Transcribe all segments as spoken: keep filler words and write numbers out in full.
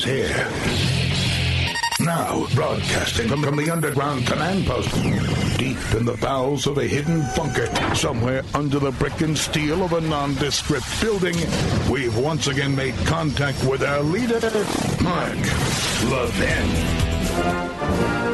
here. Now, broadcasting from, from the underground command post, deep in the bowels of a hidden bunker, somewhere under the brick and steel of a nondescript building, we've once again made contact with our leader, Mark Levin.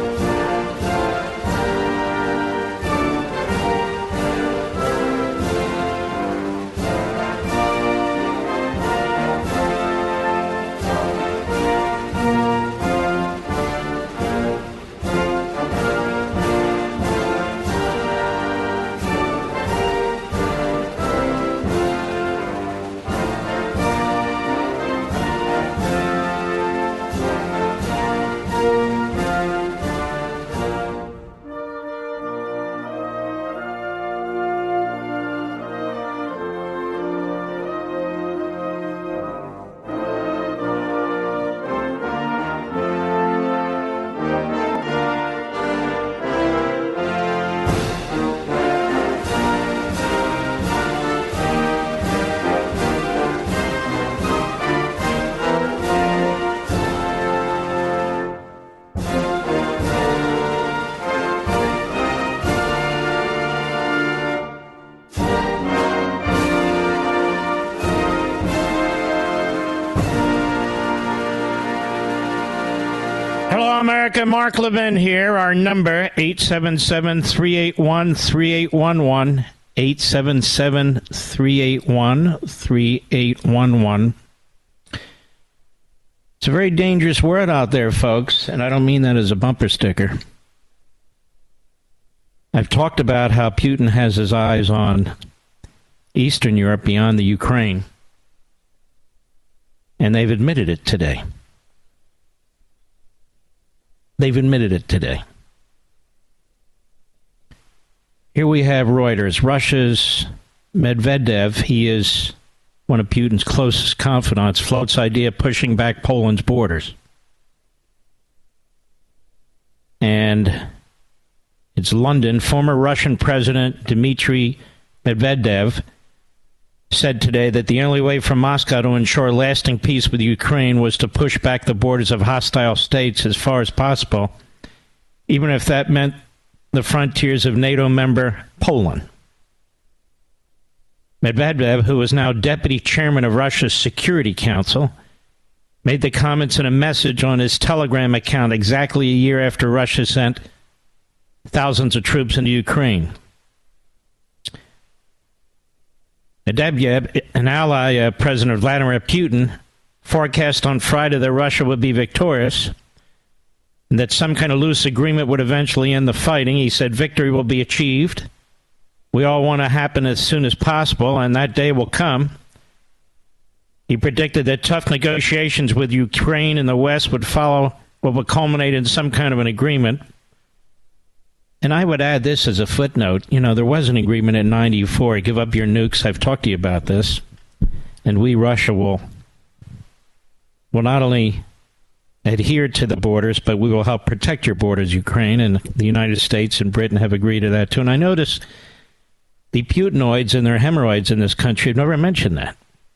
America, Mark Levin here. Our number, eight seven seven, three eight one, three eight one one, eight seven seven, three eight one, three eight one one. It's a very dangerous word out there, folks, and I don't mean that as a bumper sticker. I've talked about how Putin has his eyes on Eastern Europe beyond the Ukraine, and they've admitted it today. They've admitted it today. Here we have Reuters. Russia's Medvedev, he is one of Putin's closest confidants, floats idea of pushing back Poland's borders. And it's London. Former Russian President Dmitry Medvedev said today that the only way for Moscow to ensure lasting peace with Ukraine was to push back the borders of hostile states as far as possible, even if that meant the frontiers of NATO member Poland. Medvedev, who is now deputy chairman of Russia's Security Council, made the comments in a message on his Telegram account exactly a year after Russia sent thousands of troops into Ukraine. Medvedev, an ally of President Vladimir Putin, forecast on Friday that Russia would be victorious and that some kind of loose agreement would eventually end the fighting. He said victory will be achieved. We all want to happen as soon as possible, and that day will come. He predicted that tough negotiations with Ukraine and the West would follow what would culminate in some kind of an agreement. And I would add this as a footnote. You know, there was an agreement in ninety-four. Give up your nukes. I've talked to you about this. And we, Russia, will, will not only adhere to the borders, but we will help protect your borders, Ukraine. And the United States and Britain have agreed to that, too. And I notice the Putinoids and their hemorrhoids in this country have never mentioned that.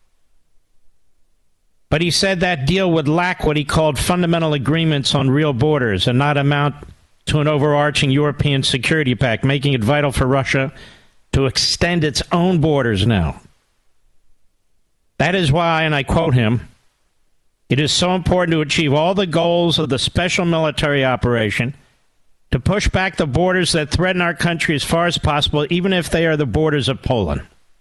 But he said that deal would lack what he called fundamental agreements on real borders and not amount to an overarching European security pact, making it vital for Russia to extend its own borders now. That is why, and I quote him, it is so important to achieve all the goals of the special military operation, to push back the borders that threaten our country as far as possible, even if they are the borders of Poland.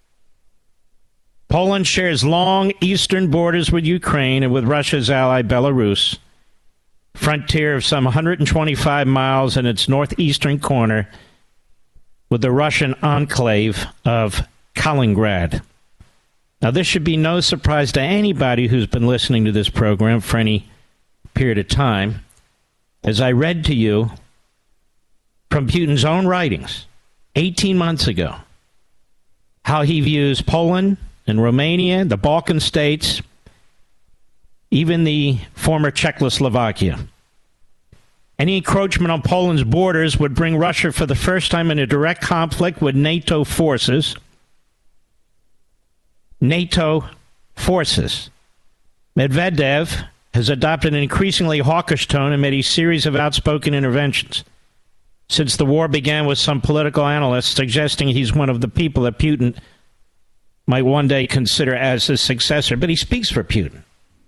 Poland shares long eastern borders with Ukraine and with Russia's ally Belarus, frontier of some one hundred twenty-five miles in its northeastern corner with the Russian enclave of Kaliningrad. Now, this should be no surprise to anybody who's been listening to this program for any period of time. As I read to you from Putin's own writings eighteen months ago, how he views Poland and Romania, the Balkan states, even the former Czechoslovakia. Any encroachment on Poland's borders would bring Russia for the first time in a direct conflict with NATO forces. NATO forces. Medvedev has adopted an increasingly hawkish tone and made a series of outspoken interventions. Since the war began, with some political analysts suggesting he's one of the people that Putin might one day consider as his successor. But he speaks for Putin.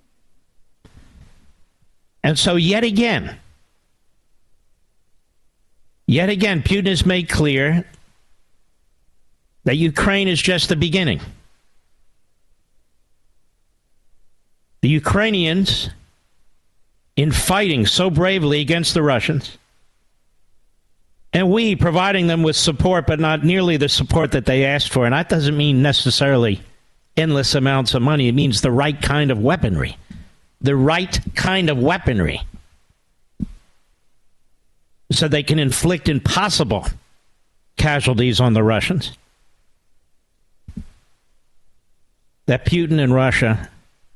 And so yet again, yet again, Putin has made clear that Ukraine is just the beginning. The Ukrainians, in fighting so bravely against the Russians, and we providing them with support, but not nearly the support that they asked for. And that doesn't mean necessarily endless amounts of money. It means the right kind of weaponry. The right kind of weaponry. So they can inflict impossible casualties on the Russians. That Putin and Russia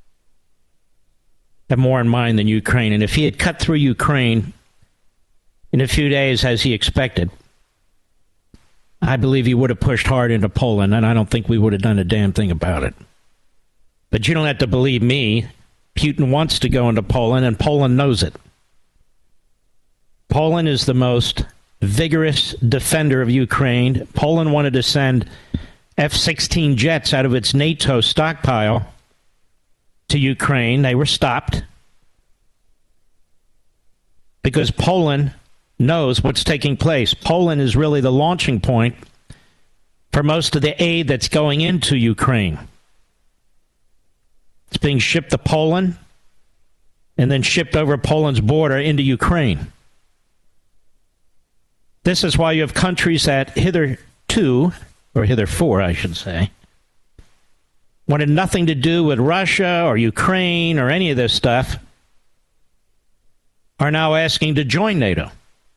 have more in mind than Ukraine. And if he had cut through Ukraine in a few days, as he expected, I believe he would have pushed hard into Poland, and I don't think we would have done a damn thing about it. But you don't have to believe me. Putin wants to go into Poland, and Poland knows it. Poland is the most vigorous defender of Ukraine. Poland wanted to send F sixteen jets out of its NATO stockpile to Ukraine. They were stopped because Poland knows what's taking place. Poland is really the launching point for most of the aid that's going into Ukraine. It's being shipped to Poland and then shipped over Poland's border into Ukraine. This is why you have countries that hitherto, or hitherfore, I should say, wanted nothing to do with Russia or Ukraine or any of this stuff, are now asking to join NATO.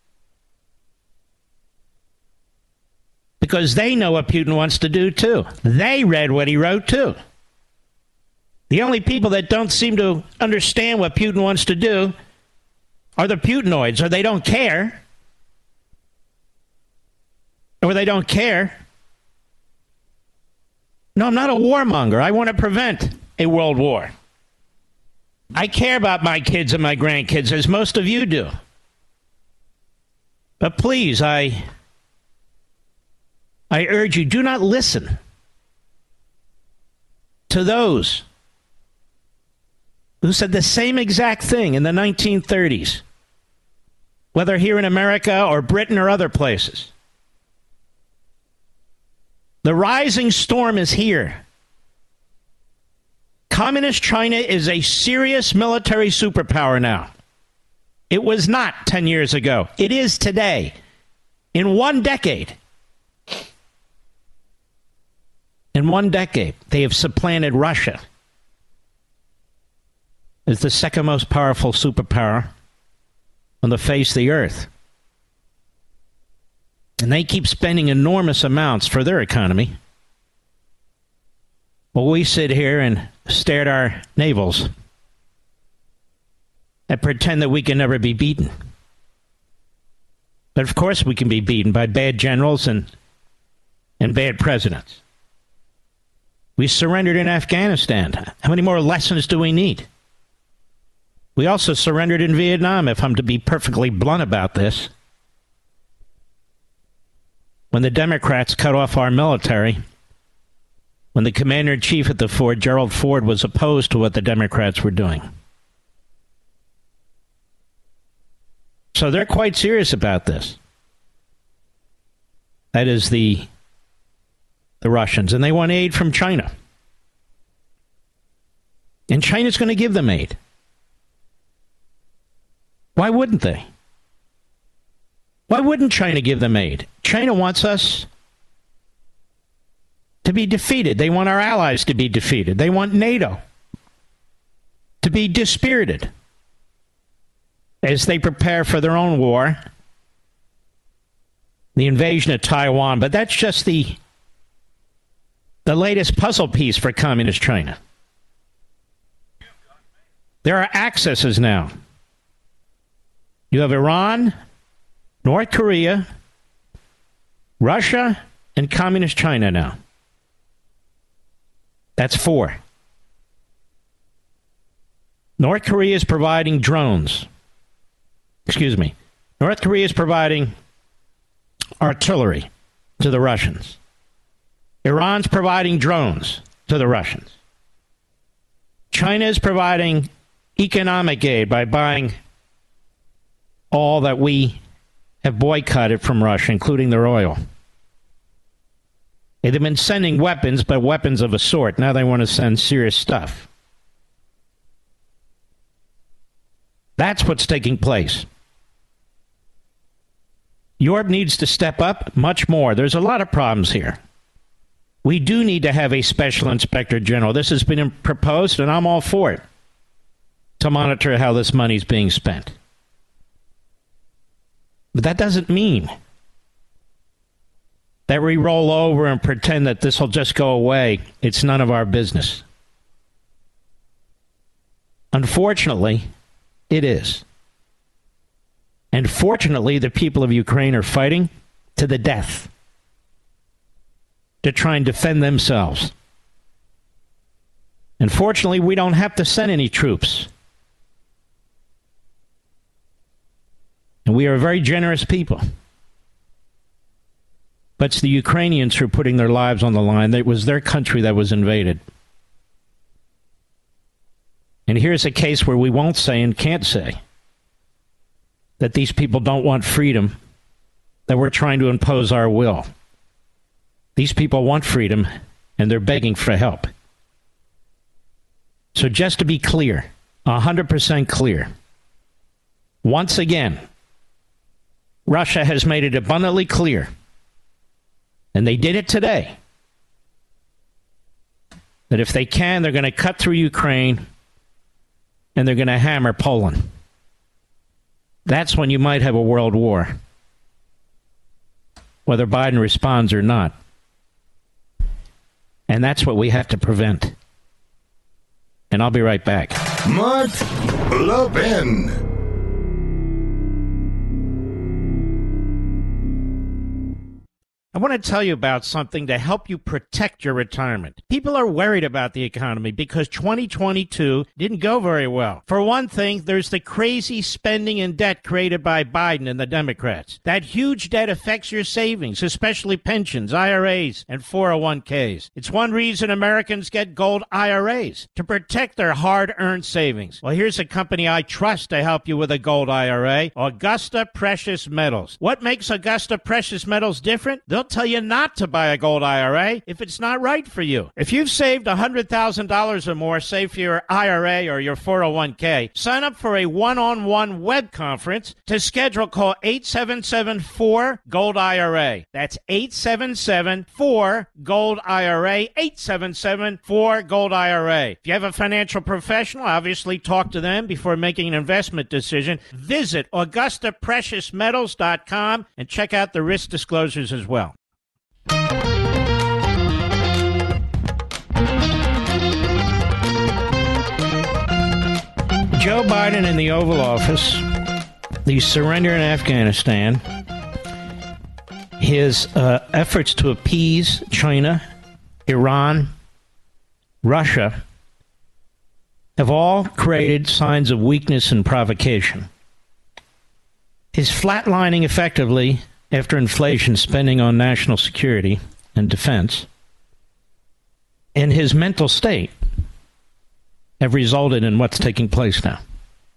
Because they know what Putin wants to do, too. They read what he wrote, too. The only people that don't seem to understand what Putin wants to do are the Putinoids, or they don't care. Or they don't care. No, I'm not a warmonger. I want to prevent a world war. I care about my kids and my grandkids, as most of you do. But please, I... I urge you, do not listen to those who said the same exact thing in the nineteen thirties, whether here in America or Britain or other places. The rising storm is here. Communist China is a serious military superpower now. It was not ten years ago. It is today. In one decade. In one decade, they have supplanted Russia as the second most powerful superpower on the face of the earth. And they keep spending enormous amounts for their economy. Well, we sit here and stare at our navels and pretend that we can never be beaten. But of course we can be beaten by bad generals and, and bad presidents. We surrendered in Afghanistan. How many more lessons do we need? We also surrendered in Vietnam, if I'm to be perfectly blunt about this. When the Democrats cut off our military, when the commander-in-chief at the Ford, Gerald Ford, was opposed to what the Democrats were doing. So they're quite serious about this. That is the the Russians, and they want aid from China. And China's going to give them aid. Why wouldn't they? Why wouldn't China give them aid? China wants us to be defeated. They want our allies to be defeated. They want NATO to be dispirited as they prepare for their own war, the invasion of Taiwan. But that's just the the latest puzzle piece for Communist China. There are accesses now. You have Iran, North Korea, Russia, and Communist China now. That's four. North Korea is providing drones. Excuse me. North Korea is providing artillery to the Russians. Iran's providing drones to the Russians. China is providing economic aid by buying all that we have boycotted from Russia, including their oil. They've been sending weapons, but weapons of a sort. Now they want to send serious stuff. That's what's taking place. Europe needs to step up much more. There's a lot of problems here. We do need to have a special inspector general. This has been proposed, and I'm all for it, to monitor how this money is being spent. But that doesn't mean that we roll over and pretend that this will just go away. It's none of our business. Unfortunately, it is. And fortunately, the people of Ukraine are fighting to the death to try and defend themselves. And fortunately, we don't have to send any troops. And we are a very generous people. But it's the Ukrainians who are putting their lives on the line. It was their country that was invaded. And here's a case where we won't say and can't say that these people don't want freedom, that we're trying to impose our will. These people want freedom, and they're begging for help. So just to be clear, one hundred percent clear, once again, Russia has made it abundantly clear, and they did it today, that if they can, they're going to cut through Ukraine, and they're going to hammer Poland. That's when you might have a world war, whether Biden responds or not. And that's what we have to prevent. And I'll be right back. Mark Levin. I want to tell you about something to help you protect your retirement. People are worried about the economy because twenty twenty-two didn't go very well. For one thing, there's the crazy spending and debt created by Biden and the Democrats. That huge debt affects your savings, especially pensions, I R As, and four oh one k's. It's one reason Americans get gold I R As, to protect their hard-earned savings. Well, here's a company I trust to help you with a gold I R A, Augusta Precious Metals. What makes Augusta Precious Metals different? They'll tell you not to buy a gold I R A if it's not right for you. If you've saved one hundred thousand dollars or more, say for your I R A or your four oh one k, sign up for a one-on-one web conference. To schedule, call eight seven seven four gold I R A. That's eight seven seven four gold I R A, eight seven seven four gold I R A. If you have a financial professional, obviously talk to them before making an investment decision. Visit Augusta Precious Metals dot com and check out the risk disclosures as well. Joe Biden in the Oval Office, the surrender in Afghanistan, his uh, efforts to appease China, Iran, Russia, have all created signs of weakness and provocation. His flatlining effectively after inflation spending on national security and defense, and his mental state have resulted in what's taking place now.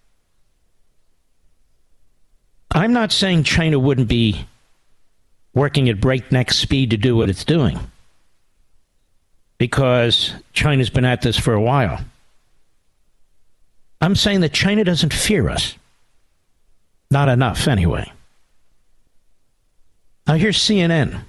I'm not saying China wouldn't be working at breakneck speed to do what it's doing, because China's been at this for a while. I'm saying that China doesn't fear us. Not enough, anyway. Now, here's C N N.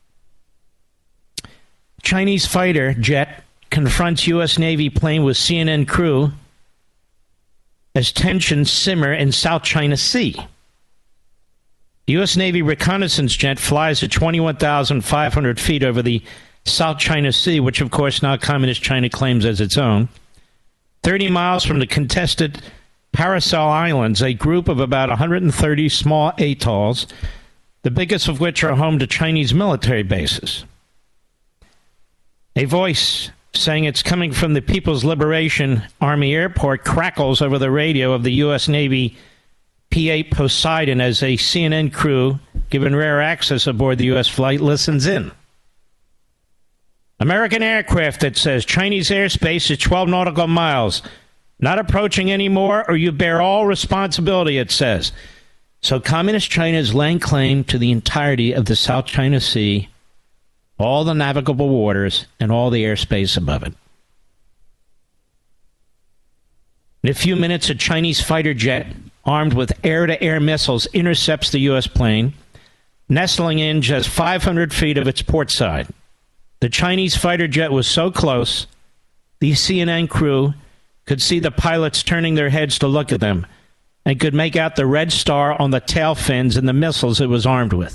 Chinese fighter jet confronts U S Navy plane with C N N crew as tensions simmer in South China Sea. The U S Navy reconnaissance jet flies at twenty-one thousand five hundred feet over the South China Sea, which, of course, now Communist China claims as its own. thirty miles from the contested Paracel Islands, a group of about one hundred thirty small atolls, the biggest of which are home to Chinese military bases. A voice saying it's coming from the People's Liberation Army Airport, crackles over the radio of the U S. Navy P eight Poseidon as a C N N crew, given rare access aboard the U S flight, listens in. American aircraft, it says, Chinese airspace is twelve nautical miles. Not approaching anymore, or you bear all responsibility, it says. So Communist China is laying claim to the entirety of the South China Sea, all the navigable waters, and all the airspace above it. In a few minutes, a Chinese fighter jet armed with air-to-air missiles intercepts the U S plane, nestling in just five hundred feet of its port side. The Chinese fighter jet was so close, the C N N crew could see the pilots turning their heads to look at them and could make out the red star on the tail fins and the missiles it was armed with.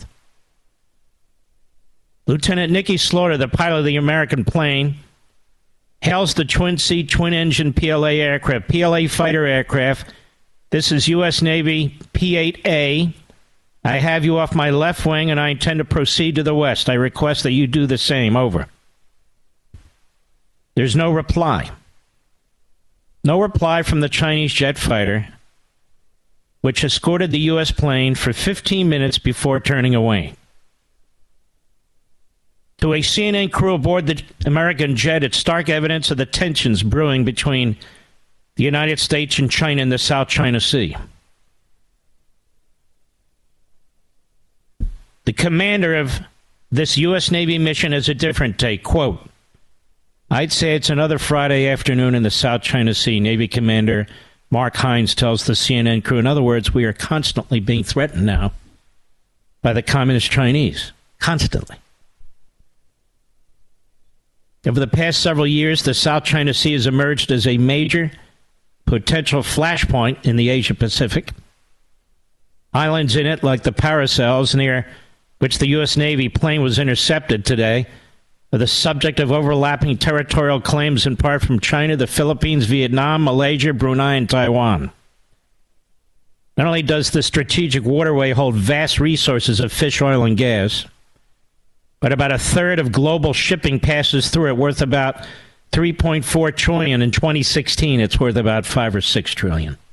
Lieutenant Nicky Slaughter, the pilot of the American plane, hails the twin-seat, twin-engine P L A aircraft, P L A fighter aircraft. This is U S. Navy P eight A. I have you off my left wing, and I intend to proceed to the west. I request that you do the same. Over. There's no reply. No reply from the Chinese jet fighter, which escorted the U S plane for fifteen minutes before turning away. To a C N N crew aboard the American jet, it's stark evidence of the tensions brewing between the United States and China in the South China Sea. The commander of this U S. Navy mission has a different take. Quote, I'd say it's another Friday afternoon in the South China Sea. Navy Commander Mark Hines tells the C N N crew. In other words, we are constantly being threatened now by the Communist Chinese. Constantly. Over the past several years, the South China Sea has emerged as a major potential flashpoint in the Asia-Pacific. Islands in it, like the Paracels, near which the U S. Navy plane was intercepted today, are the subject of overlapping territorial claims in part from China, the Philippines, Vietnam, Malaysia, Brunei, and Taiwan. Not only does the strategic waterway hold vast resources of fish oil and gas, but about a third of global shipping passes through it, worth about three point four trillion dollars. In twenty sixteen, it's worth about five or six trillion dollars.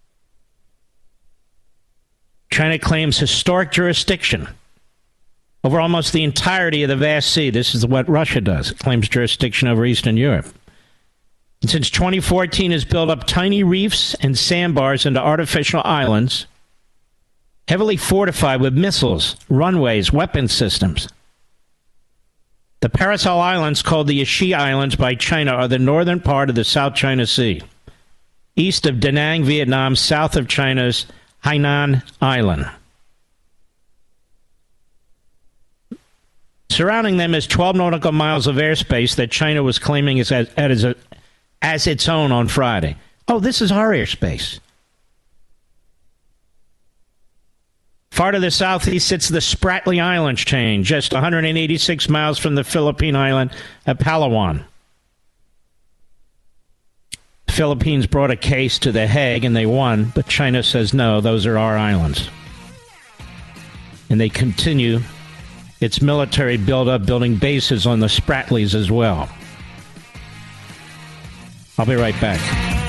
China claims historic jurisdiction over almost the entirety of the vast sea. This is what Russia does. It claims jurisdiction over Eastern Europe. And since twenty fourteen, has built up tiny reefs and sandbars into artificial islands, heavily fortified with missiles, runways, weapon systems. The Paracel Islands, called the Yashi Islands by China, are the northern part of the South China Sea, east of Da Nang, Vietnam, south of China's Hainan Island. Surrounding them is twelve nautical miles of airspace that China was claiming as, as, as, a, as its own on Friday. Oh, this is our airspace. Far to the southeast sits the Spratly Islands chain, just one hundred eighty-six miles from the Philippine island of Palawan. The Philippines brought a case to The Hague and they won, but China says no, those are our islands. And they continue its military buildup, building bases on the Spratlys as well. I'll be right back.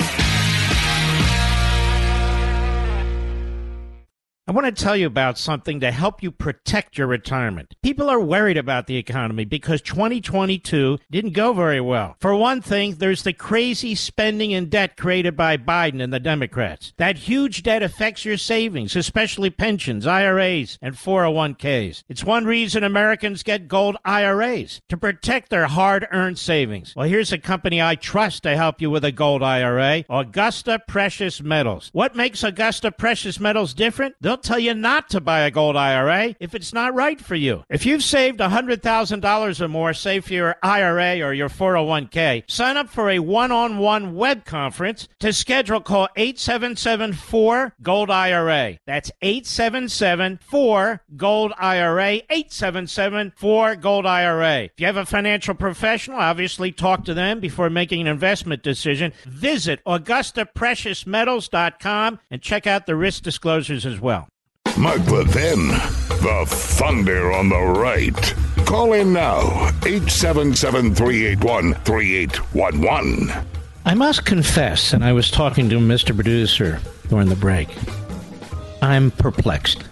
I want to tell you about something to help you protect your retirement. People are worried about the economy because twenty twenty-two didn't go very well. For one thing, there's the crazy spending and debt created by Biden and the Democrats. That huge debt affects your savings, especially pensions, I R As, and four oh one k's. It's one reason Americans get gold I R As, to protect their hard-earned savings. Well, here's a company I trust to help you with a gold I R A, Augusta Precious Metals. What makes Augusta Precious Metals different? They'll tell you not to buy a gold I R A if it's not right for you. If you've saved one hundred thousand dollars or more, say for your I R A or your four oh one k, sign up for a one-on-one web conference. To schedule, call eight seven seven four gold I R A. That's eight seven seven four gold I R A, eight seven seven four gold I R A. If you have a financial professional, obviously talk to them before making an investment decision. Visit Augusta Precious Metals dot com and check out the risk disclosures as well. Mark Levin, the Thunder on the right. Call in now, eight seven seven, three eight one, three eight one one. I must confess, and I was talking to Mister Producer during the break, I'm perplexed.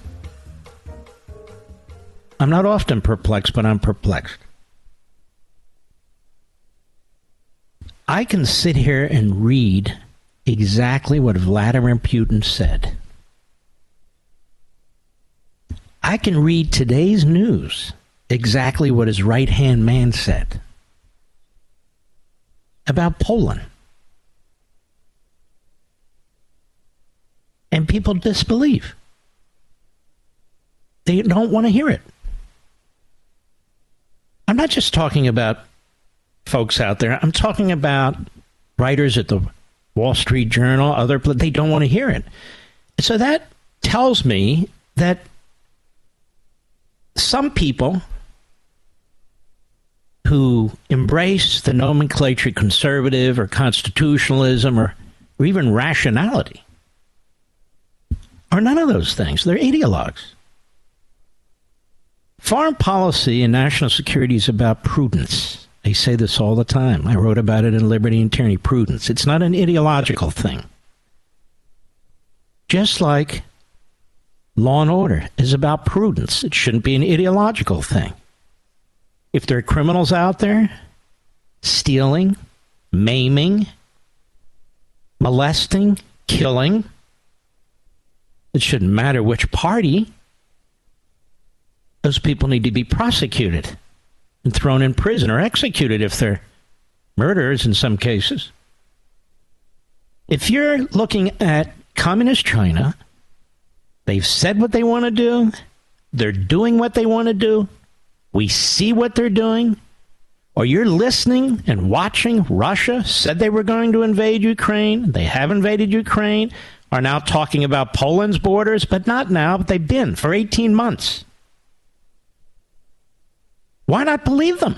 I'm not often perplexed, but I'm perplexed. I can sit here and read exactly what Vladimir Putin said. I can read today's news exactly what his right-hand man said about Poland. And people disbelieve. They don't want to hear it. I'm not just talking about folks out there. I'm talking about writers at the Wall Street Journal, other, they don't want to hear it. So that tells me that some people who embrace the nomenclature conservative or constitutionalism or, or even rationality are none of those things. They're ideologues. Foreign policy and national security is about prudence. They say this all the time. I wrote about it in Liberty and Tyranny. Prudence. It's not an ideological thing. Just like law and order is about prudence. It shouldn't be an ideological thing. If there are criminals out there stealing, maiming, molesting, killing, it shouldn't matter which party. Those people need to be prosecuted and thrown in prison or executed if they're murderers in some cases. If you're looking at communist China, they've said what they want to do. They're doing what they want to do. We see what they're doing. Or you're listening and watching Russia said they were going to invade Ukraine. They have invaded Ukraine. Are now talking about Poland's borders, but not now, but they've been for eighteen months. Why not believe them?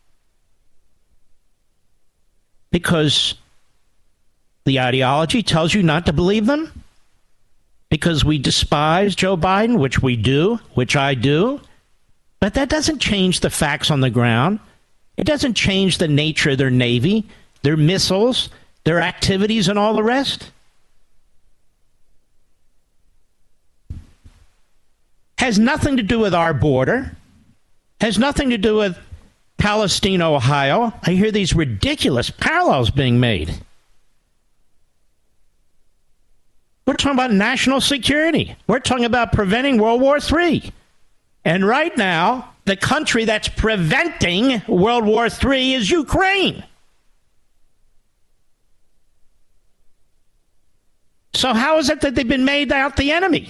Because the ideology tells you not to believe them? Because we despise Joe Biden, which we do, which I do? But that doesn't change the facts on the ground. It doesn't change the nature of their Navy, their missiles, their activities, and all the rest. Has nothing to do with our border. Has nothing to do with Palestine, Ohio. I hear these ridiculous parallels being made. We're talking about national security. We're talking about preventing World War Three. And right now, the country that's preventing World War Three is Ukraine. So how is it that they've been made out the enemy?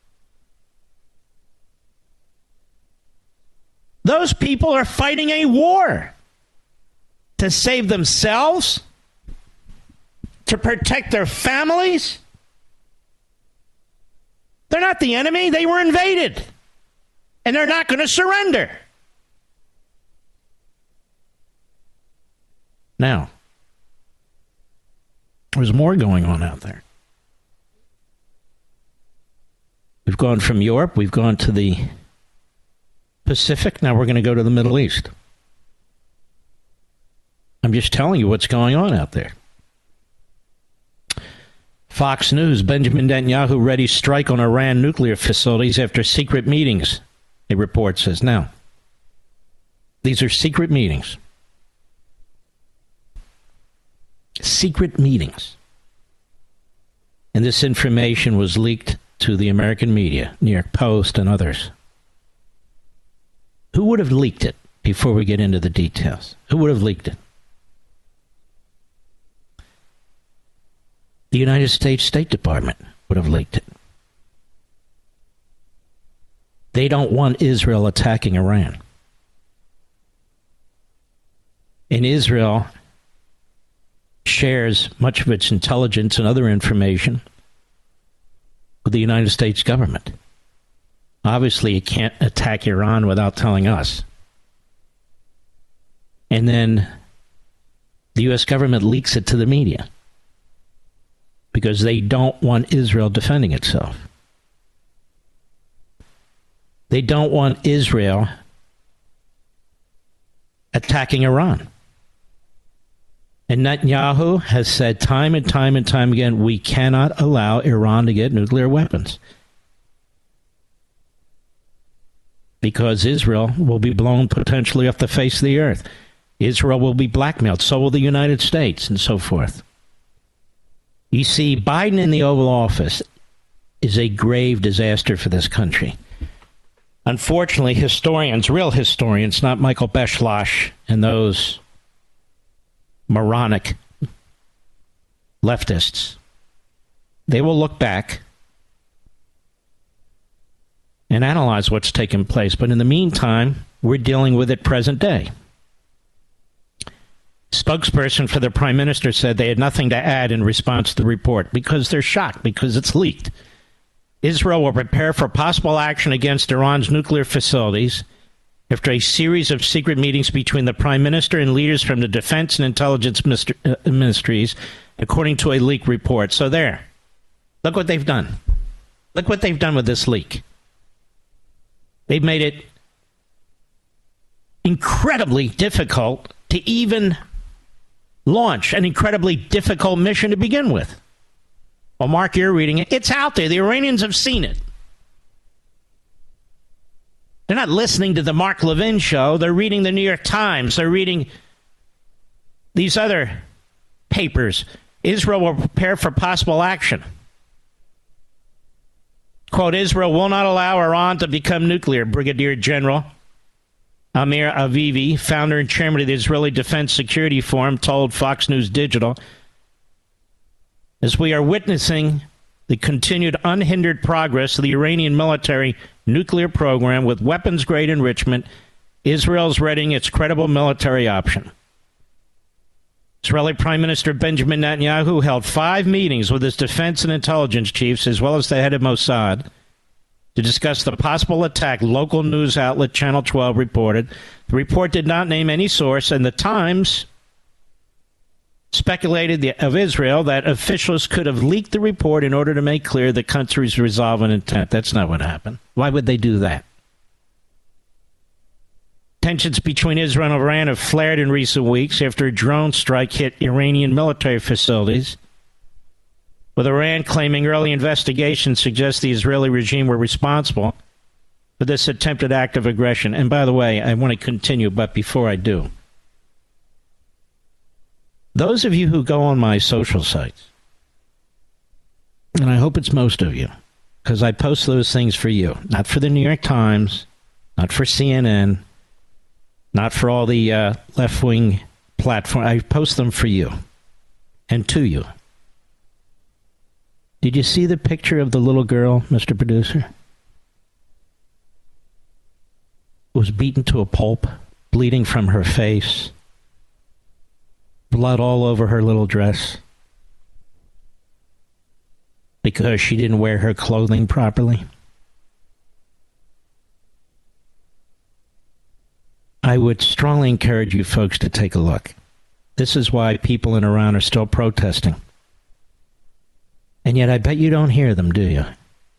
Those people are fighting a war to save themselves, to protect their families. They're not the enemy. They were invaded. And they're not going to surrender. Now, there's more going on out there. We've gone from Europe. We've gone to the Pacific. Now we're going to go to the Middle East. I'm just telling you what's going on out there. Fox News, Benjamin Netanyahu ready strike on Iran nuclear facilities after secret meetings, a report says. Now, these are secret meetings. Secret meetings. And this information was leaked to the American media, New York Post and others. Who would have leaked it before we get into the details? Who would have leaked it? The United States State Department would have leaked it. They don't want Israel attacking Iran. And Israel shares much of its intelligence and other information with the United States government. Obviously, it can't attack Iran without telling us. And then the U S government leaks it to the media because they don't want Israel defending itself. They don't want Israel attacking Iran. And Netanyahu has said time and time and time again, we cannot allow Iran to get nuclear weapons, because Israel will be blown potentially off the face of the earth. Israel will be blackmailed. So will the United States, and so forth. You see, Biden in the Oval Office is a grave disaster for this country. Unfortunately, historians, real historians, not Michael Beschloss and those moronic leftists, they will look back and analyze what's taken place. But in the meantime, we're dealing with it present day. Spokesperson for the Prime Minister said they had nothing to add in response to the report because they're shocked, because it's leaked. Israel will prepare for possible action against Iran's nuclear facilities after a series of secret meetings between the Prime Minister and leaders from the Defense and Intelligence Ministries, according to a leaked report. So there. Look what they've done. Look what they've done with this leak. They've made it incredibly difficult to even launch an incredibly difficult mission to begin with. Well, Mark, you're reading it. It's out there. The Iranians have seen it. They're not listening to the Mark Levin show. They're reading the New York Times. They're reading these other papers. Israel will prepare for possible action. Quote, Israel will not allow Iran to become nuclear, Brigadier General Amir Avivi, founder and chairman of the Israeli Defense Security Forum, told Fox News Digital, as we are witnessing the continued unhindered progress of the Iranian military nuclear program with weapons-grade enrichment, Israel's readying its credible military option. Israeli Prime Minister Benjamin Netanyahu held five meetings with his defense and intelligence chiefs, as well as the head of Mossad, to discuss the possible attack. Local news outlet Channel twelve reported. The report did not name any source, and the Times speculated the, of Israel that officials could have leaked the report in order to make clear the country's resolve and intent. That's not what happened. Why would they do that? Tensions between Israel and Iran have flared in recent weeks after a drone strike hit Iranian military facilities, with Iran claiming early investigations suggest the Israeli regime were responsible for this attempted act of aggression. And by the way, I want to continue, but before I do, those of you who go on my social sites, and I hope it's most of you, because I post those things for you, not for the New York Times, not for C N N, not for all the uh, left-wing platforms. I post them for you and to you. Did you see the picture of the little girl, Mister Producer? Was beaten to a pulp, bleeding from her face, blood all over her little dress, because she didn't wear her clothing properly. I would strongly encourage you folks to take a look. This is why people in Iran are still protesting. And yet I bet you don't hear them, do you?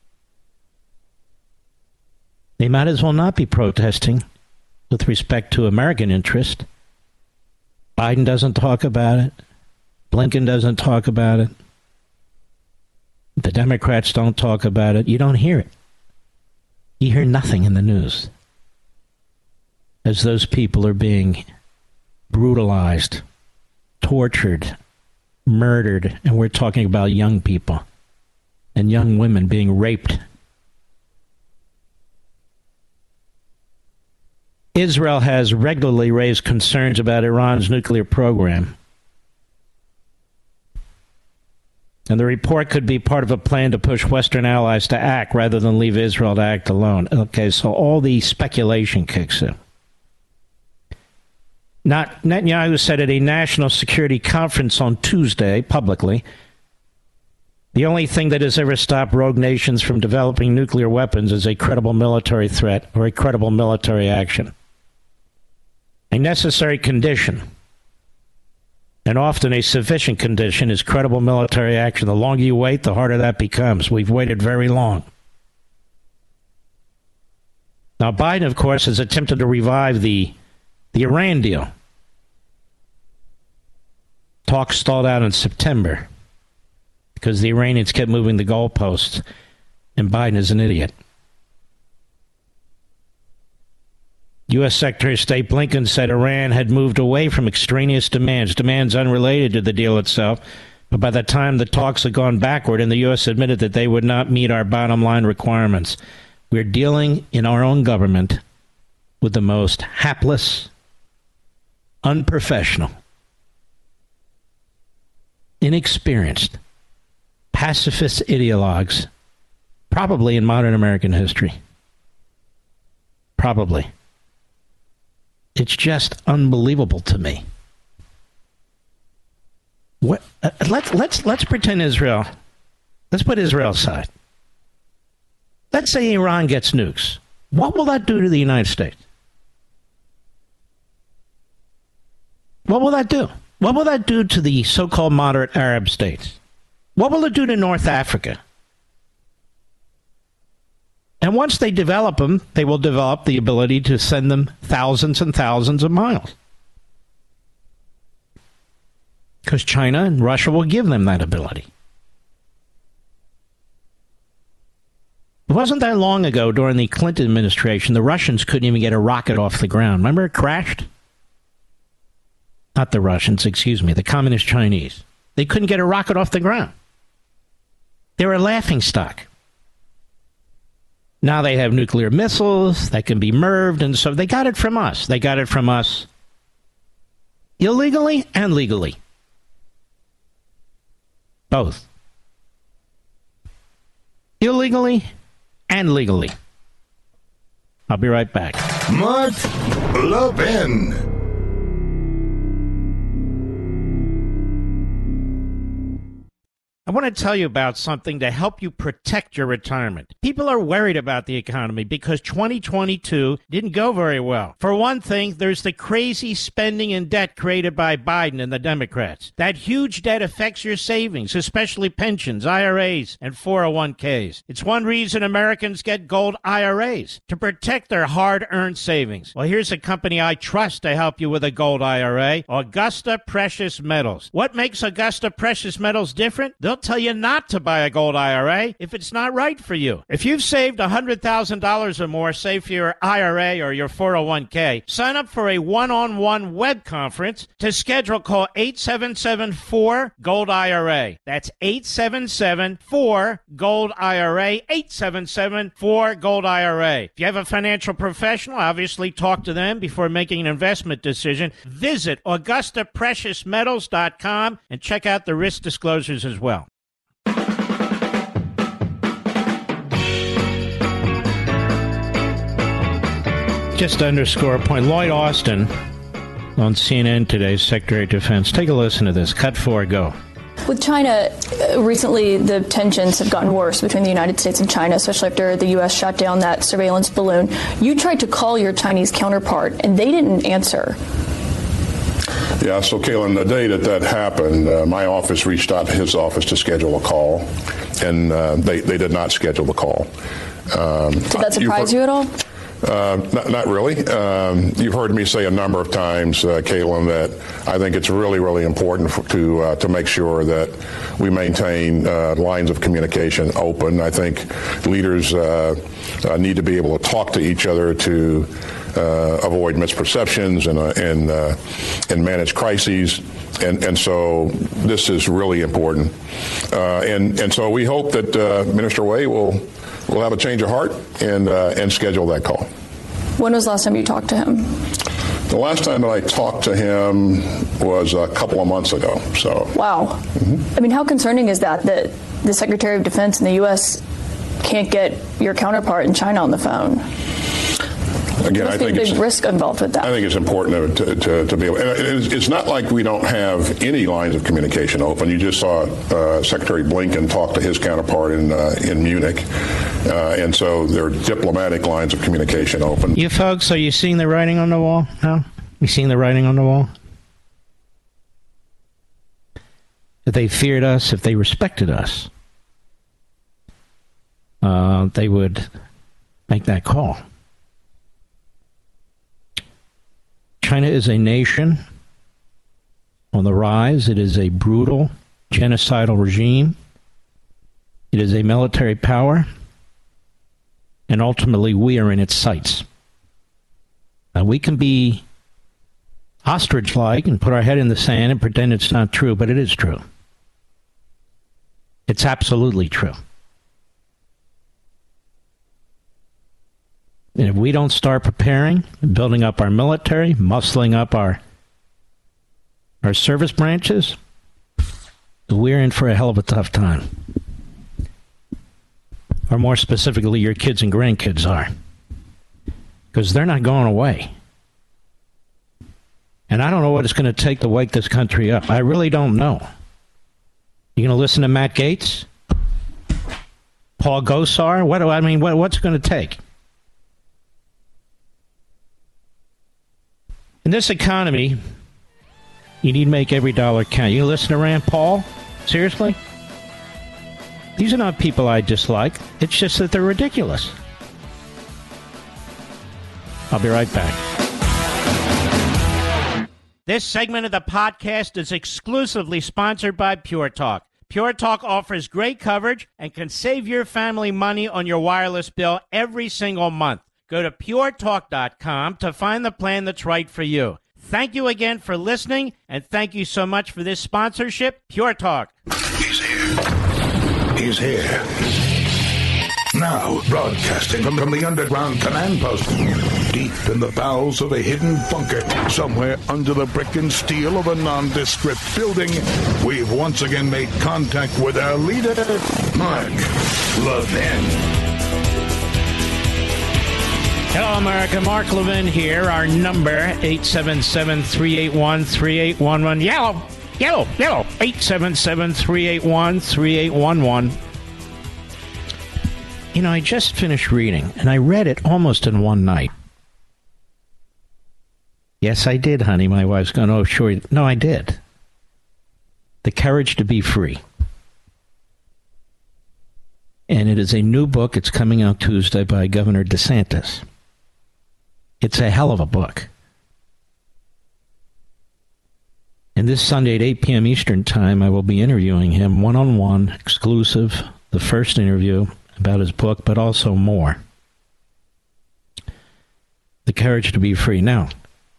They might as well not be protesting with respect to American interest. Biden doesn't talk about it. Blinken doesn't talk about it. The Democrats don't talk about it. You don't hear it. You hear nothing in the news as those people are being brutalized, tortured, murdered, and we're talking about young people and young women being raped. Israel has regularly raised concerns about Iran's nuclear program, and the report could be part of a plan to push Western allies to act rather than leave Israel to act alone. Okay, so all the speculation kicks in. Not, Netanyahu said at a national security conference on Tuesday, publicly, the only thing that has ever stopped rogue nations from developing nuclear weapons is a credible military threat or a credible military action. A necessary condition, and often a sufficient condition, is credible military action. The longer you wait, the harder that becomes. We've waited very long. Now, Biden, of course, has attempted to revive the The Iran deal. Talks stalled out in September because the Iranians kept moving the goalposts, and Biden is an idiot. U S. Secretary of State Blinken said Iran had moved away from extraneous demands, demands unrelated to the deal itself, but by the time the talks had gone backward and the U S admitted that they would not meet our bottom line requirements, we're dealing in our own government with the most hapless, unprofessional, inexperienced, pacifist ideologues, probably in modern American history. Probably. It's just unbelievable to me. What? Uh, let's let's let's pretend Israel. Let's put Israel aside. Let's say Iran gets nukes. What will that do to the United States? What will that do? What will that do to the so-called moderate Arab states? What will it do to North Africa? And once they develop them, they will develop the ability to send them thousands and thousands of miles. Because China and Russia will give them that ability. It wasn't that long ago during the Clinton administration, the Russians couldn't even get a rocket off the ground. Remember it crashed? Not the Russians, excuse me, the Communist Chinese. They couldn't get a rocket off the ground. They were a laughingstock. Now they have nuclear missiles that can be M I R V'd, and so they got it from us. They got it from us illegally and legally. Both. Illegally and legally. I'll be right back. Mark Levin. I want to tell you about something to help you protect your retirement. People are worried about the economy because twenty twenty-two didn't go very well. For one thing, there's the crazy spending and debt created by Biden and the Democrats. That huge debt affects your savings, especially pensions, I R As, and four oh one k's. It's one reason Americans get gold I R As, to protect their hard-earned savings. Well, here's a company I trust to help you with a gold I R A, Augusta Precious Metals. What makes Augusta Precious Metals different? They'll tell you not to buy a gold I R A if it's not right for you. If you've saved one hundred thousand dollars or more, say for your I R A or your four oh one k, sign up for a one-on-one web conference. To schedule, call eight seven seven, four, gold I R A. That's eight seven seven, four, gold I R A, eight seven seven, four, gold I R A. If you have a financial professional, obviously talk to them before making an investment decision. Visit Augusta Precious Metals dot com and check out the risk disclosures as well. Just to underscore a point, Lloyd Austin on C N N today, Secretary of Defense. Take a listen to this. Cut four, go. With China, uh, recently the tensions have gotten worse between the United States and China, especially after the U S shot down that surveillance balloon. You tried to call your Chinese counterpart, and they didn't answer. Yeah, so, Kaylin, the day that that happened, uh, my office reached out to his office to schedule a call, and uh, they, they did not schedule the call. Um, did that surprise you at all? Uh, not, not really. Um, you've heard me say a number of times, uh, Caitlin, that I think it's really, really important for, to uh, to make sure that we maintain uh, lines of communication open. I think leaders uh, uh, need to be able to talk to each other to uh, avoid misperceptions and uh, and uh, and manage crises. And and so this is really important. Uh, and and so we hope that uh, Minister Wei will. We'll have a change of heart and uh, and schedule that call. When was the last time you talked to him? The last time that I talked to him was a couple of months ago. So wow. Mm-hmm. I mean, how concerning is that that the Secretary of Defense in the U S can't get your counterpart in China on the phone? Again, I think a big it's risk involved with that. I think it's important to, to, to be able. And it's, it's not like we don't have any lines of communication open. You just saw uh, Secretary Blinken talk to his counterpart in uh, in Munich, uh, and so there are diplomatic lines of communication open. You folks, are you seeing the writing on the wall? No, you seeing the writing on the wall? If they feared us, if they respected us, uh, they would make that call. China is a nation on the rise. It is a brutal, genocidal regime. It is a military power. And ultimately, we are in its sights. Now, we can be ostrich-like and put our head in the sand and pretend it's not true, but it is true. It's absolutely true. And if we don't start preparing, building up our military, muscling up our our service branches, we're in for a hell of a tough time. Or more specifically, your kids and grandkids are. Because they're not going away. And I don't know what it's going to take to wake this country up. I really don't know. You going to listen to Matt Gaetz? Paul Gosar? What do I mean? What, what's it going to take? In this economy, you need to make every dollar count. You listen to Rand Paul? Seriously? These are not people I dislike. It's just that they're ridiculous. I'll be right back. This segment of the podcast is exclusively sponsored by Pure Talk. Pure Talk offers great coverage and can save your family money on your wireless bill every single month. Go to pure talk dot com to find the plan that's right for you. Thank you again for listening, and thank you so much for this sponsorship, Pure Talk. He's here. He's here. Now, broadcasting from, from the underground command post, deep in the bowels of a hidden bunker, somewhere under the brick and steel of a nondescript building, we've once again made contact with our leader, Mark Levin. Hello, America. Mark Levin here. Our number, eight seven seven, three eight one, three eight one one. Yellow, yellow, yellow. eight seven seven, three eight one, three eight one one. You know, I just finished reading, and I read it almost in one night. Yes, I did, honey. My wife's going, oh, sure. No, I did. The Courage to Be Free. And it is a new book. It's coming out Tuesday by Governor DeSantis. It's a hell of a book. And this Sunday at eight p.m. Eastern Time, I will be interviewing him one-on-one, exclusive, the first interview about his book, but also more. The Courage to Be Free. Now,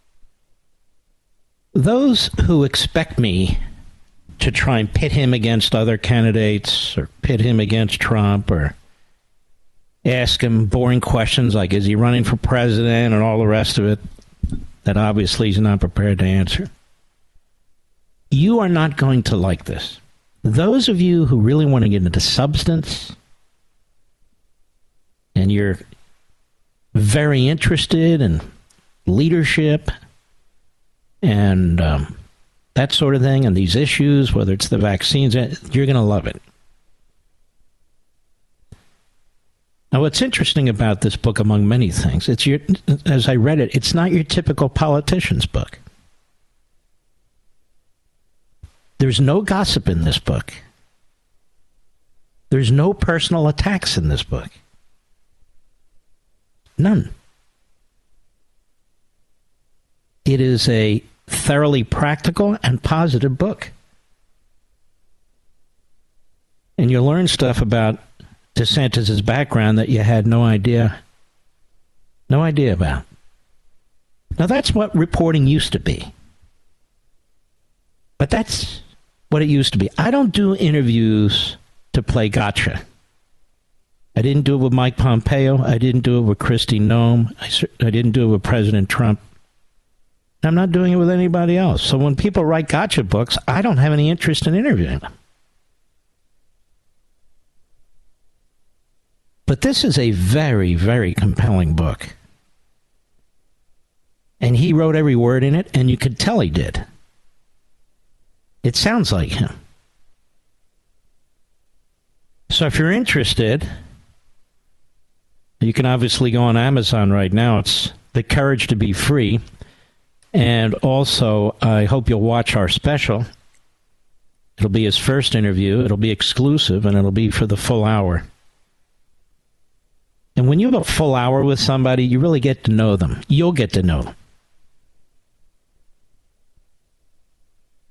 those who expect me to try and pit him against other candidates or pit him against Trump or ask him boring questions like, is he running for president and all the rest of it, that obviously he's not prepared to answer. You are not going to like this. Those of you who really want to get into substance and you're very interested in leadership and um, that sort of thing, and these issues, whether it's the vaccines, you're going to love it. Now, what's interesting about this book, among many things, it's your, as I read it, it's not your typical politician's book. There's no gossip in this book. There's no personal attacks in this book. None. It is a thoroughly practical and positive book. And you'll learn stuff about DeSantis' background that you had no idea, no idea about. Now, that's what reporting used to be. But that's what it used to be. I don't do interviews to play gotcha. I didn't do it with Mike Pompeo. I didn't do it with Kristi Noem. I, I didn't do it with President Trump. I'm not doing it with anybody else. So when people write gotcha books, I don't have any interest in interviewing them. But this is a very, very compelling book. And he wrote every word in it, and you could tell he did. It sounds like him. So if you're interested, you can obviously go on Amazon right now. It's The Courage to Be Free. And also, I hope you'll watch our special. It'll be his first interview. It'll be exclusive, and it'll be for the full hour. And when you have a full hour with somebody, you really get to know them. You'll get to know them.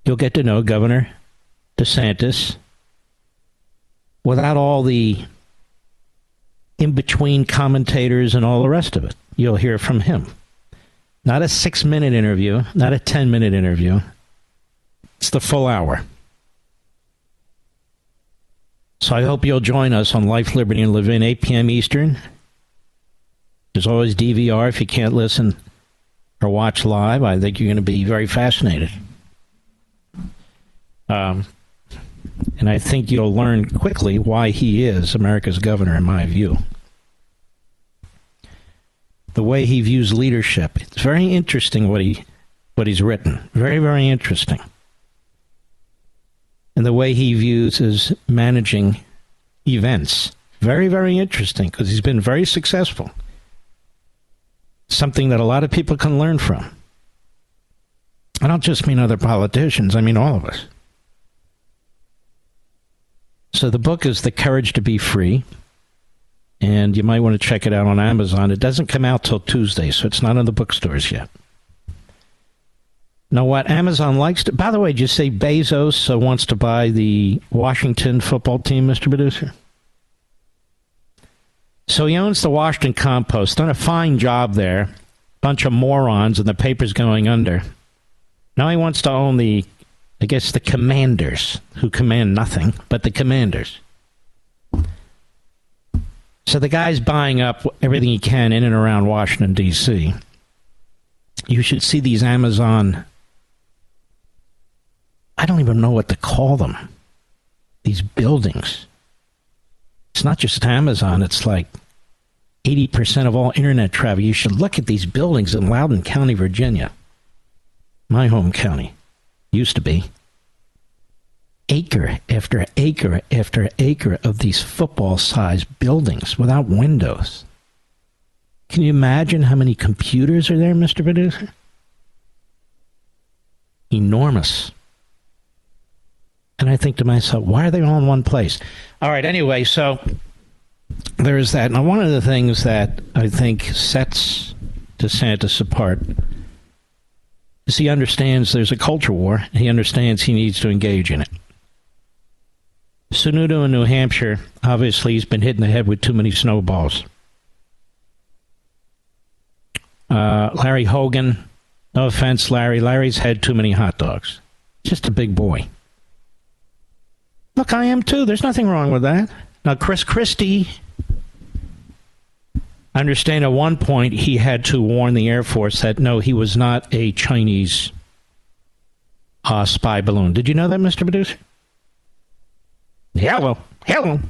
you'll get to know Governor DeSantis without all the in-between commentators and all the rest of it. You'll hear from him. Not a six-minute interview, not a ten-minute interview. It's the full hour. So I hope you'll join us on Life, Liberty, and Levin, eight p.m. Eastern. There's always D V R if you can't listen or watch live. I think you're going to be very fascinated. Um, and I think you'll learn quickly why he is America's governor, in my view. The way he views leadership. It's very interesting what he what he's written. Very, very interesting. And the way he views his managing events. Very, very interesting, because he's been very successful. Something that a lot of people can learn from. I don't just mean other politicians, I mean all of us. So the book is The Courage to Be Free, and you might want to check it out on Amazon. It doesn't come out till Tuesday, so it's not in the bookstores yet. Know what? Amazon likes to... By the way, did you say Bezos uh, wants to buy the Washington football team, Mister Producer? So he owns the Washington Compost. Done a fine job there. Bunch of morons, and the paper's going under. Now he wants to own the, I guess, the Commanders, who command nothing, but the Commanders. So the guy's buying up everything he can in and around Washington, D C You should see these Amazon... I don't even know what to call them. These buildings. It's not just Amazon. It's like eighty percent of all internet traffic. You should look at these buildings in Loudoun County, Virginia. My home county. Used to be. Acre after acre after acre of these football-sized buildings without windows. Can you imagine how many computers are there, Mister Producer? Enormous. And I think to myself, why are they all in one place? All right, anyway, so there's that. Now, one of the things that I think sets DeSantis apart is he understands there's a culture war. He understands he needs to engage in it. Sununu in New Hampshire, obviously he's been hit in the head with too many snowballs. Uh, Larry Hogan, no offense, Larry. Larry's had too many hot dogs. Just a big boy. Look, I am too. There's nothing wrong with that. Now, Chris Christie, I understand at one point he had to warn the Air Force that, no, he was not a Chinese uh, spy balloon. Did you know that, Mister Producer? Hello. Hello.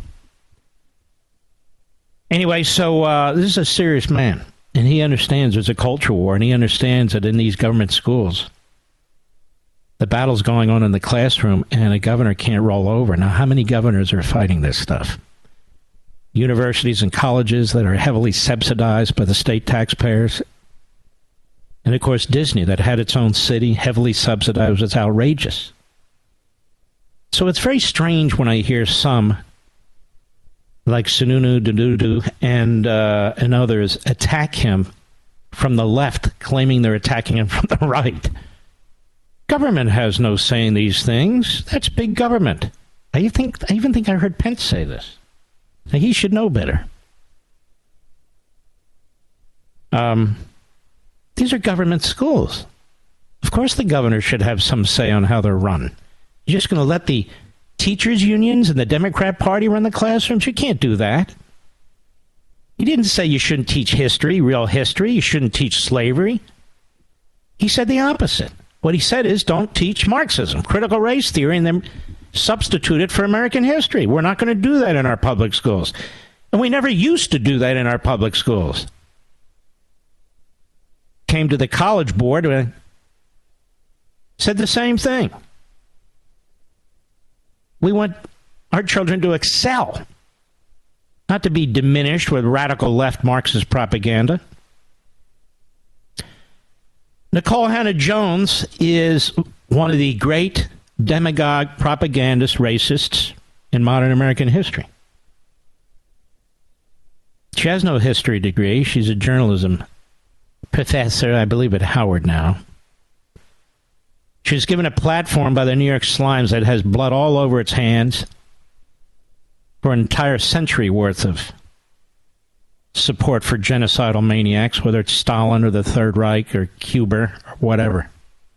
Anyway, so uh, this is a serious man, and he understands there's a culture war, and he understands that in these government schools, the battle's going on in the classroom, and a governor can't roll over. Now, how many governors are fighting this stuff? Universities and colleges that are heavily subsidized by the state taxpayers. And, of course, Disney, that had its own city, heavily subsidized. It's outrageous. So it's very strange when I hear some, like Sununu Dududu and, uh, and others, attack him from the left, claiming they're attacking him from the right. Government has no say in these things. That's big government. I even think I even think I heard Pence say this. Now, he should know better. Um, these are government schools. Of course the governor should have some say on how they're run. You're just going to let the teachers' unions and the Democrat Party run the classrooms? You can't do that. He didn't say you shouldn't teach history, real history. You shouldn't teach slavery. He said the opposite. What he said is, don't teach Marxism, critical race theory, and then substitute it for American history. We're not going to do that in our public schools. And we never used to do that in our public schools. Came to the College Board and said the same thing. We want our children to excel, not to be diminished with radical left Marxist propaganda. Nicole Hannah-Jones is one of the great demagogue, propagandist, racists in modern American history. She has no history degree. She's a journalism professor, I believe, at Howard now. She was given a platform by the New York Slimes that has blood all over its hands for an entire century worth of support for genocidal maniacs, whether it's Stalin or the Third Reich or Cuba or whatever.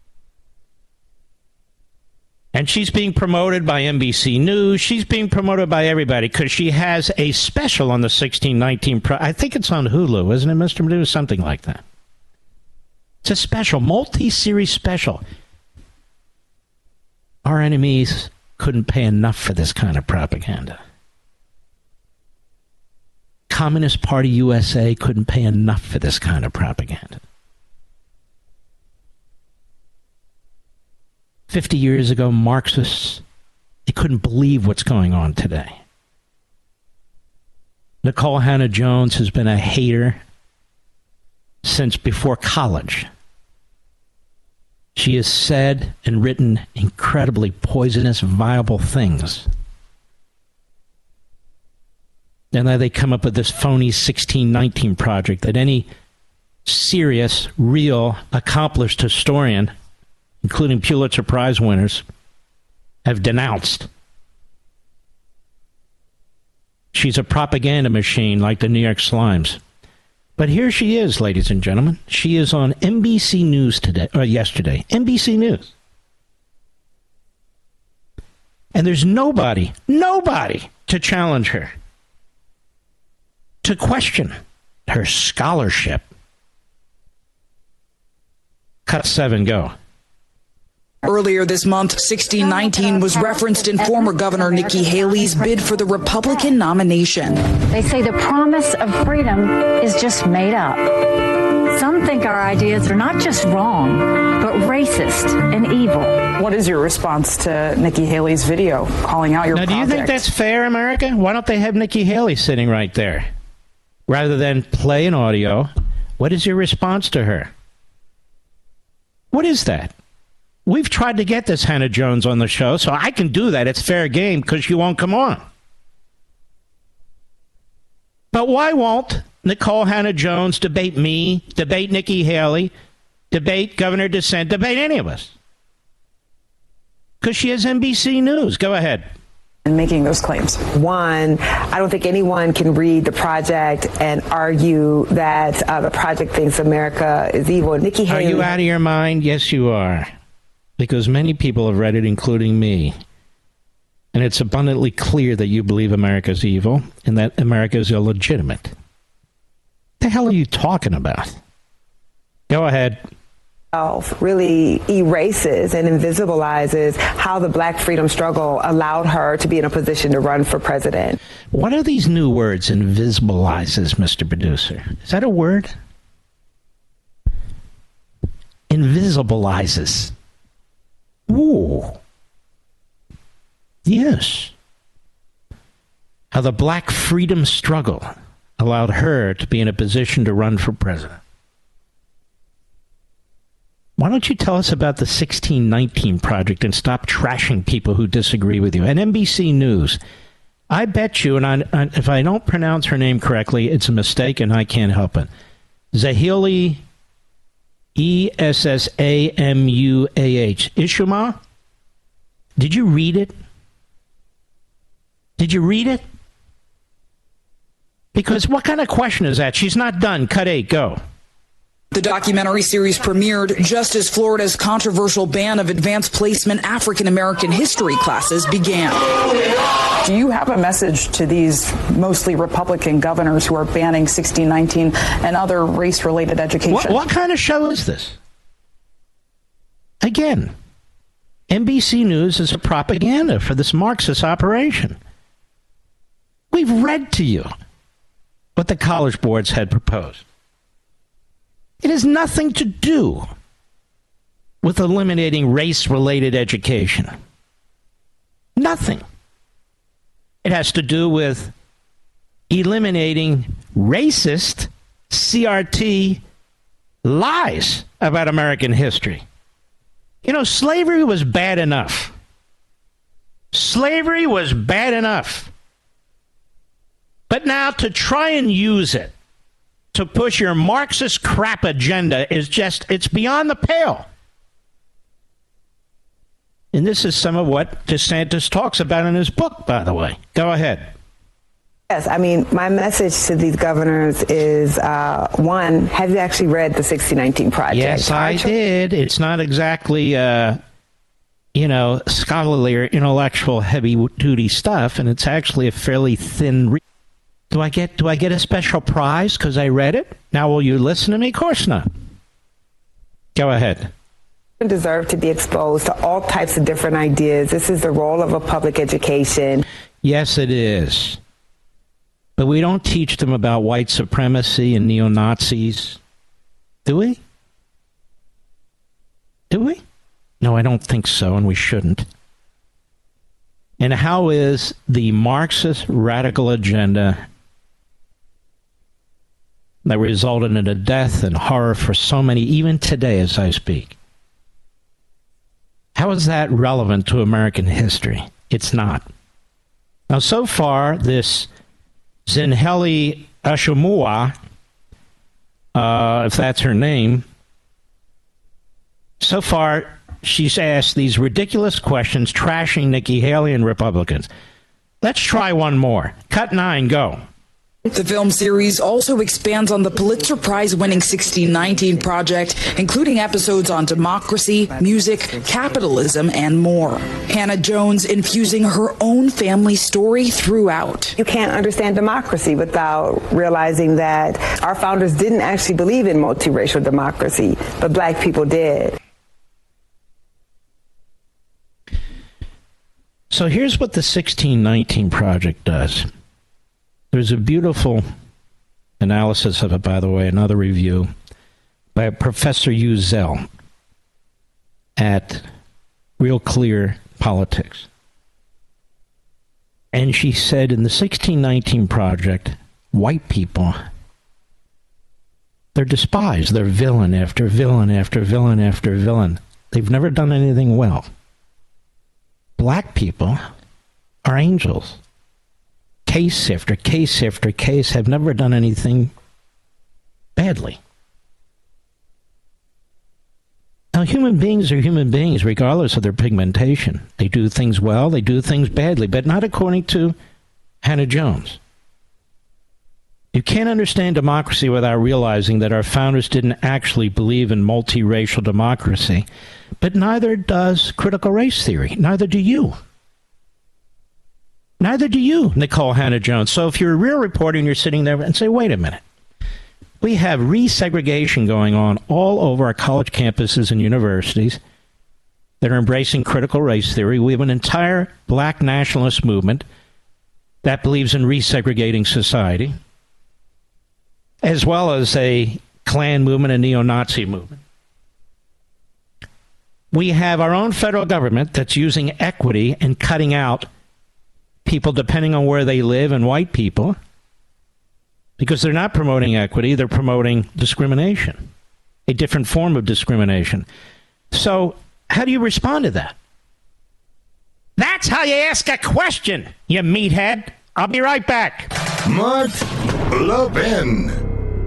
And she's being promoted by N B C News. She's being promoted by everybody because she has a special on the sixteen nineteen. Pro- I think it's on Hulu, isn't it, Mister Medusa? Something like that. It's a special, multi-series special. Our enemies couldn't pay enough for this kind of propaganda. Communist Party U S A couldn't pay enough for this kind of propaganda. Fifty years ago, Marxists, they couldn't believe what's going on today. Nikole Hannah-Jones has been a hater since before college. She has said and written incredibly poisonous, viable things. And then they come up with this phony sixteen nineteen project that any serious, real, accomplished historian, including Pulitzer Prize winners, have denounced. She's a propaganda machine like the New York Slimes. But here she is, ladies and gentlemen. She is on N B C News today, or yesterday. N B C News. And there's nobody, nobody to challenge her, to question her scholarship. Cut seven, go. Earlier this month, sixteen nineteen was referenced in former Governor Nikki Haley's bid for the Republican nomination. They say the promise of freedom is just made up. Some think our ideas are not just wrong, but racist and evil. What is your response to Nikki Haley's video calling out your now, project? Do you think that's fair, America? Why don't they have Nikki Haley sitting right there? Rather than play an audio, what is your response to her? What is that? We've tried to get this Hannah-Jones on the show, so I can do that. It's fair game because she won't come on. But why won't Nikole Hannah-Jones debate me, debate Nikki Haley, debate Governor DeSantis, debate any of us? Because she has N B C News. Go ahead. And making those claims. One, I don't think anyone can read the project and argue that uh, the project thinks America is evil. Nikki Haley. Are you out of your mind? Yes, you are. Because many people have read it, including me. And it's abundantly clear that you believe America's evil and that America is illegitimate. What the hell are you talking about? Go ahead. Really erases and invisibilizes how the black freedom struggle allowed her to be in a position to run for president. What are these new words, invisibilizes, Mister Producer? Is that a word? Invisibilizes. Ooh. Yes. How the black freedom struggle allowed her to be in a position to run for president. Why don't you tell us about the sixteen nineteen project and stop trashing people who disagree with you? And N B C News, I bet you, and I, I, if I don't pronounce her name correctly, it's a mistake and I can't help it. Zahili, E S S A M U A H. Ishuma? Did you read it? Did you read it? Because what kind of question is that? She's not done. Cut eight, go. The documentary series premiered just as Florida's controversial ban of advanced placement African American history classes began. Do you have a message to these mostly Republican governors who are banning sixteen nineteen and other race-related education? What, what kind of show is this? Again, N B C News is a propaganda for this Marxist operation. We've read to you what the college boards had proposed. It has nothing to do with eliminating race-related education. Nothing. It has to do with eliminating racist C R T lies about American history. You know, slavery was bad enough. Slavery was bad enough. But now to try and use it to push your Marxist crap agenda is just, it's beyond the pale. And this is some of what DeSantis talks about in his book, by the way. Go ahead. Yes, I mean, my message to these governors is, uh, one, have you actually read the sixteen nineteen Project? Yes, I did. It's not exactly, uh, you know, scholarly or intellectual heavy-duty stuff, and it's actually a fairly thin read. Do I get, do I get a special prize because I read it? Now, will you listen to me? Of course not. Go ahead. Deserve to be exposed to all types of different ideas. This is the role of a public education. Yes, it is. But we don't teach them about white supremacy and neo-Nazis. Do we? Do we? No, I don't think so, and we shouldn't. And how is the Marxist radical agenda that resulted in the death and horror for so many, even today as I speak, how is that relevant to American history? It's not. Now, so far, this Zinheli Ashumua, uh, if that's her name, so far she's asked these ridiculous questions, trashing Nikki Haley and Republicans. Let's try one more. Cut nine, go. The film series also expands on the Pulitzer Prize-winning sixteen nineteen Project, including episodes on democracy, music, capitalism, and more. Hannah Jones infusing her own family story throughout. You can't understand democracy without realizing that our founders didn't actually believe in multiracial democracy, but black people did. So here's what the sixteen nineteen Project does. There's a beautiful analysis of it, by the way, another review by Professor Uzel at Real Clear Politics. And she said in the sixteen nineteen Project, white people, they're despised. They're villain after villain after villain after villain. They've never done anything well. Black people are angels. Case after case after case have never done anything badly. Now, human beings are human beings regardless of their pigmentation. They do things well, they do things badly, but not according to Hannah Jones. You can't understand democracy without realizing that our founders didn't actually believe in multiracial democracy, but neither does critical race theory. Neither do you. Neither do you, Nicole Hannah Jones. So if you're a real reporter and you're sitting there and say, wait a minute, we have resegregation going on all over our college campuses and universities that are embracing critical race theory. We have an entire black nationalist movement that believes in resegregating society, as well as a Klan movement, a neo-Nazi movement. We have our own federal government that's using equity and cutting out people depending on where they live, and white people, because they're not promoting equity, they're promoting discrimination, a different form of discrimination. So how do you respond to that? That's how you ask a question, you meathead. I'll be right back. Mark Levin.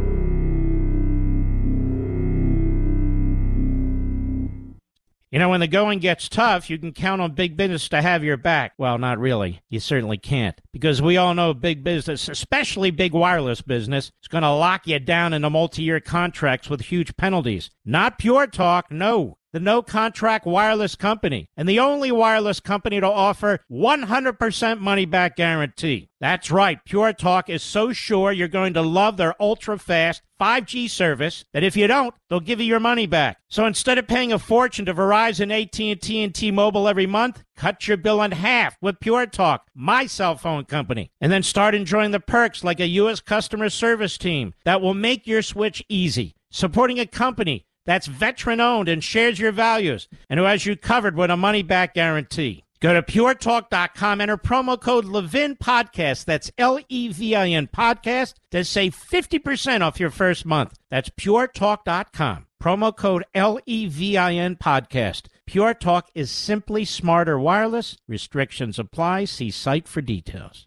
You know, when the going gets tough, you can count on big business to have your back. Well, not really. You certainly can't. Because we all know big business, especially big wireless business, is going to lock you down into multi-year contracts with huge penalties. Not Pure Talk, no. The no-contract wireless company, and the only wireless company to offer one hundred percent money-back guarantee. That's right. Pure Talk is so sure you're going to love their ultra-fast five G service that if you don't, they'll give you your money back. So instead of paying a fortune to Verizon, A T and T, and T-Mobile every month, cut your bill in half with Pure Talk, my cell phone company. And then start enjoying the perks like a U S customer service team that will make your switch easy. Supporting a company that's veteran-owned and shares your values, and who has you covered with a money-back guarantee. Go to pure talk dot com, enter promo code Levin Podcast, that's L E V I N Podcast, to save fifty percent off your first month. That's pure talk dot com, promo code L E V I N Podcast. Pure Talk is simply smarter wireless. Restrictions apply. See site for details.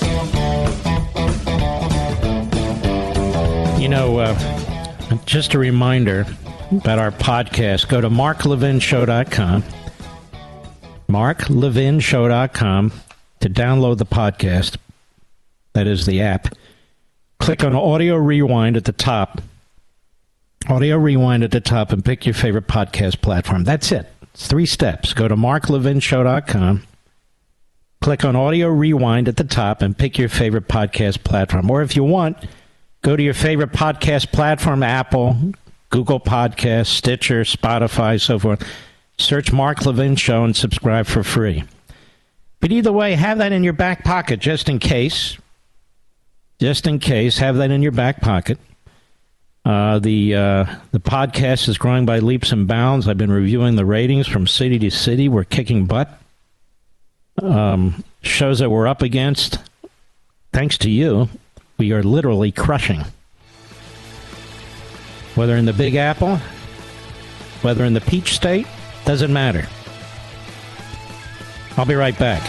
You know, uh, just a reminder about our podcast. Go to mark levin show dot com. mark levin show dot com to download the podcast. That is the app. Click on Audio Rewind at the top. Audio Rewind at the top and pick your favorite podcast platform. That's it. It's three steps. Go to mark levin show dot com. Click on Audio Rewind at the top and pick your favorite podcast platform. Or if you want, go to your favorite podcast platform, Apple, Google Podcasts, Stitcher, Spotify, so forth. Search Mark Levin Show and subscribe for free. But either way, have that in your back pocket just in case. Just in case, have that in your back pocket. Uh, the uh, the podcast is growing by leaps and bounds. I've been reviewing the ratings from city to city. We're kicking butt. Um, shows that we're up against, thanks to you, we are literally crushing. Whether in the Big Apple, whether in the Peach State, doesn't matter. I'll be right back.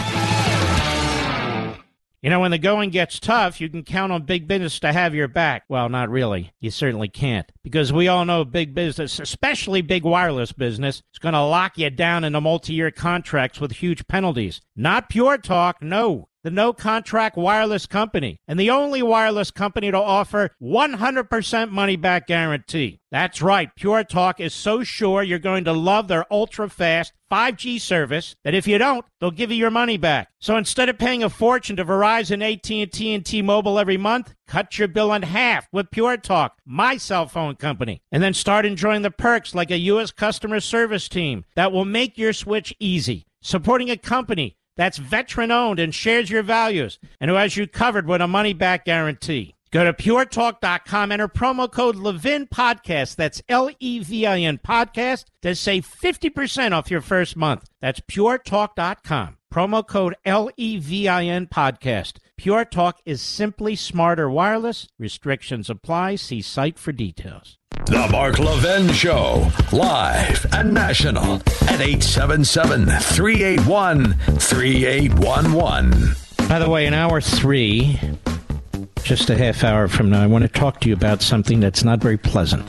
You know, when the going gets tough, you can count on big business to have your back. Well, not really. You certainly can't. Because we all know big business, especially big wireless business, is going to lock you down into multi-year contracts with huge penalties. Not Pure Talk, no. The no-contract wireless company, and the only wireless company to offer one hundred percent money-back guarantee. That's right. Pure Talk is so sure you're going to love their ultra-fast five G service that if you don't, they'll give you your money back. So instead of paying a fortune to Verizon, A T and T, and T-Mobile every month, cut your bill in half with Pure Talk, my cell phone company, and then start enjoying the perks like a U S customer service team that will make your switch easy. Supporting a company that's veteran-owned and shares your values, and who has you covered with a money-back guarantee. Go to pure talk dot com, enter promo code Levin Podcast, that's L E V I N Podcast, to save fifty percent off your first month. That's pure talk dot com, promo code L E V I N Podcast. Pure Talk is simply smarter wireless. Restrictions apply. See site for details. The Mark Levin Show, live and national at eight seven seven, three eight one, three eight one one. By the way, in hour three, just a half hour from now, I want to talk to you about something that's not very pleasant.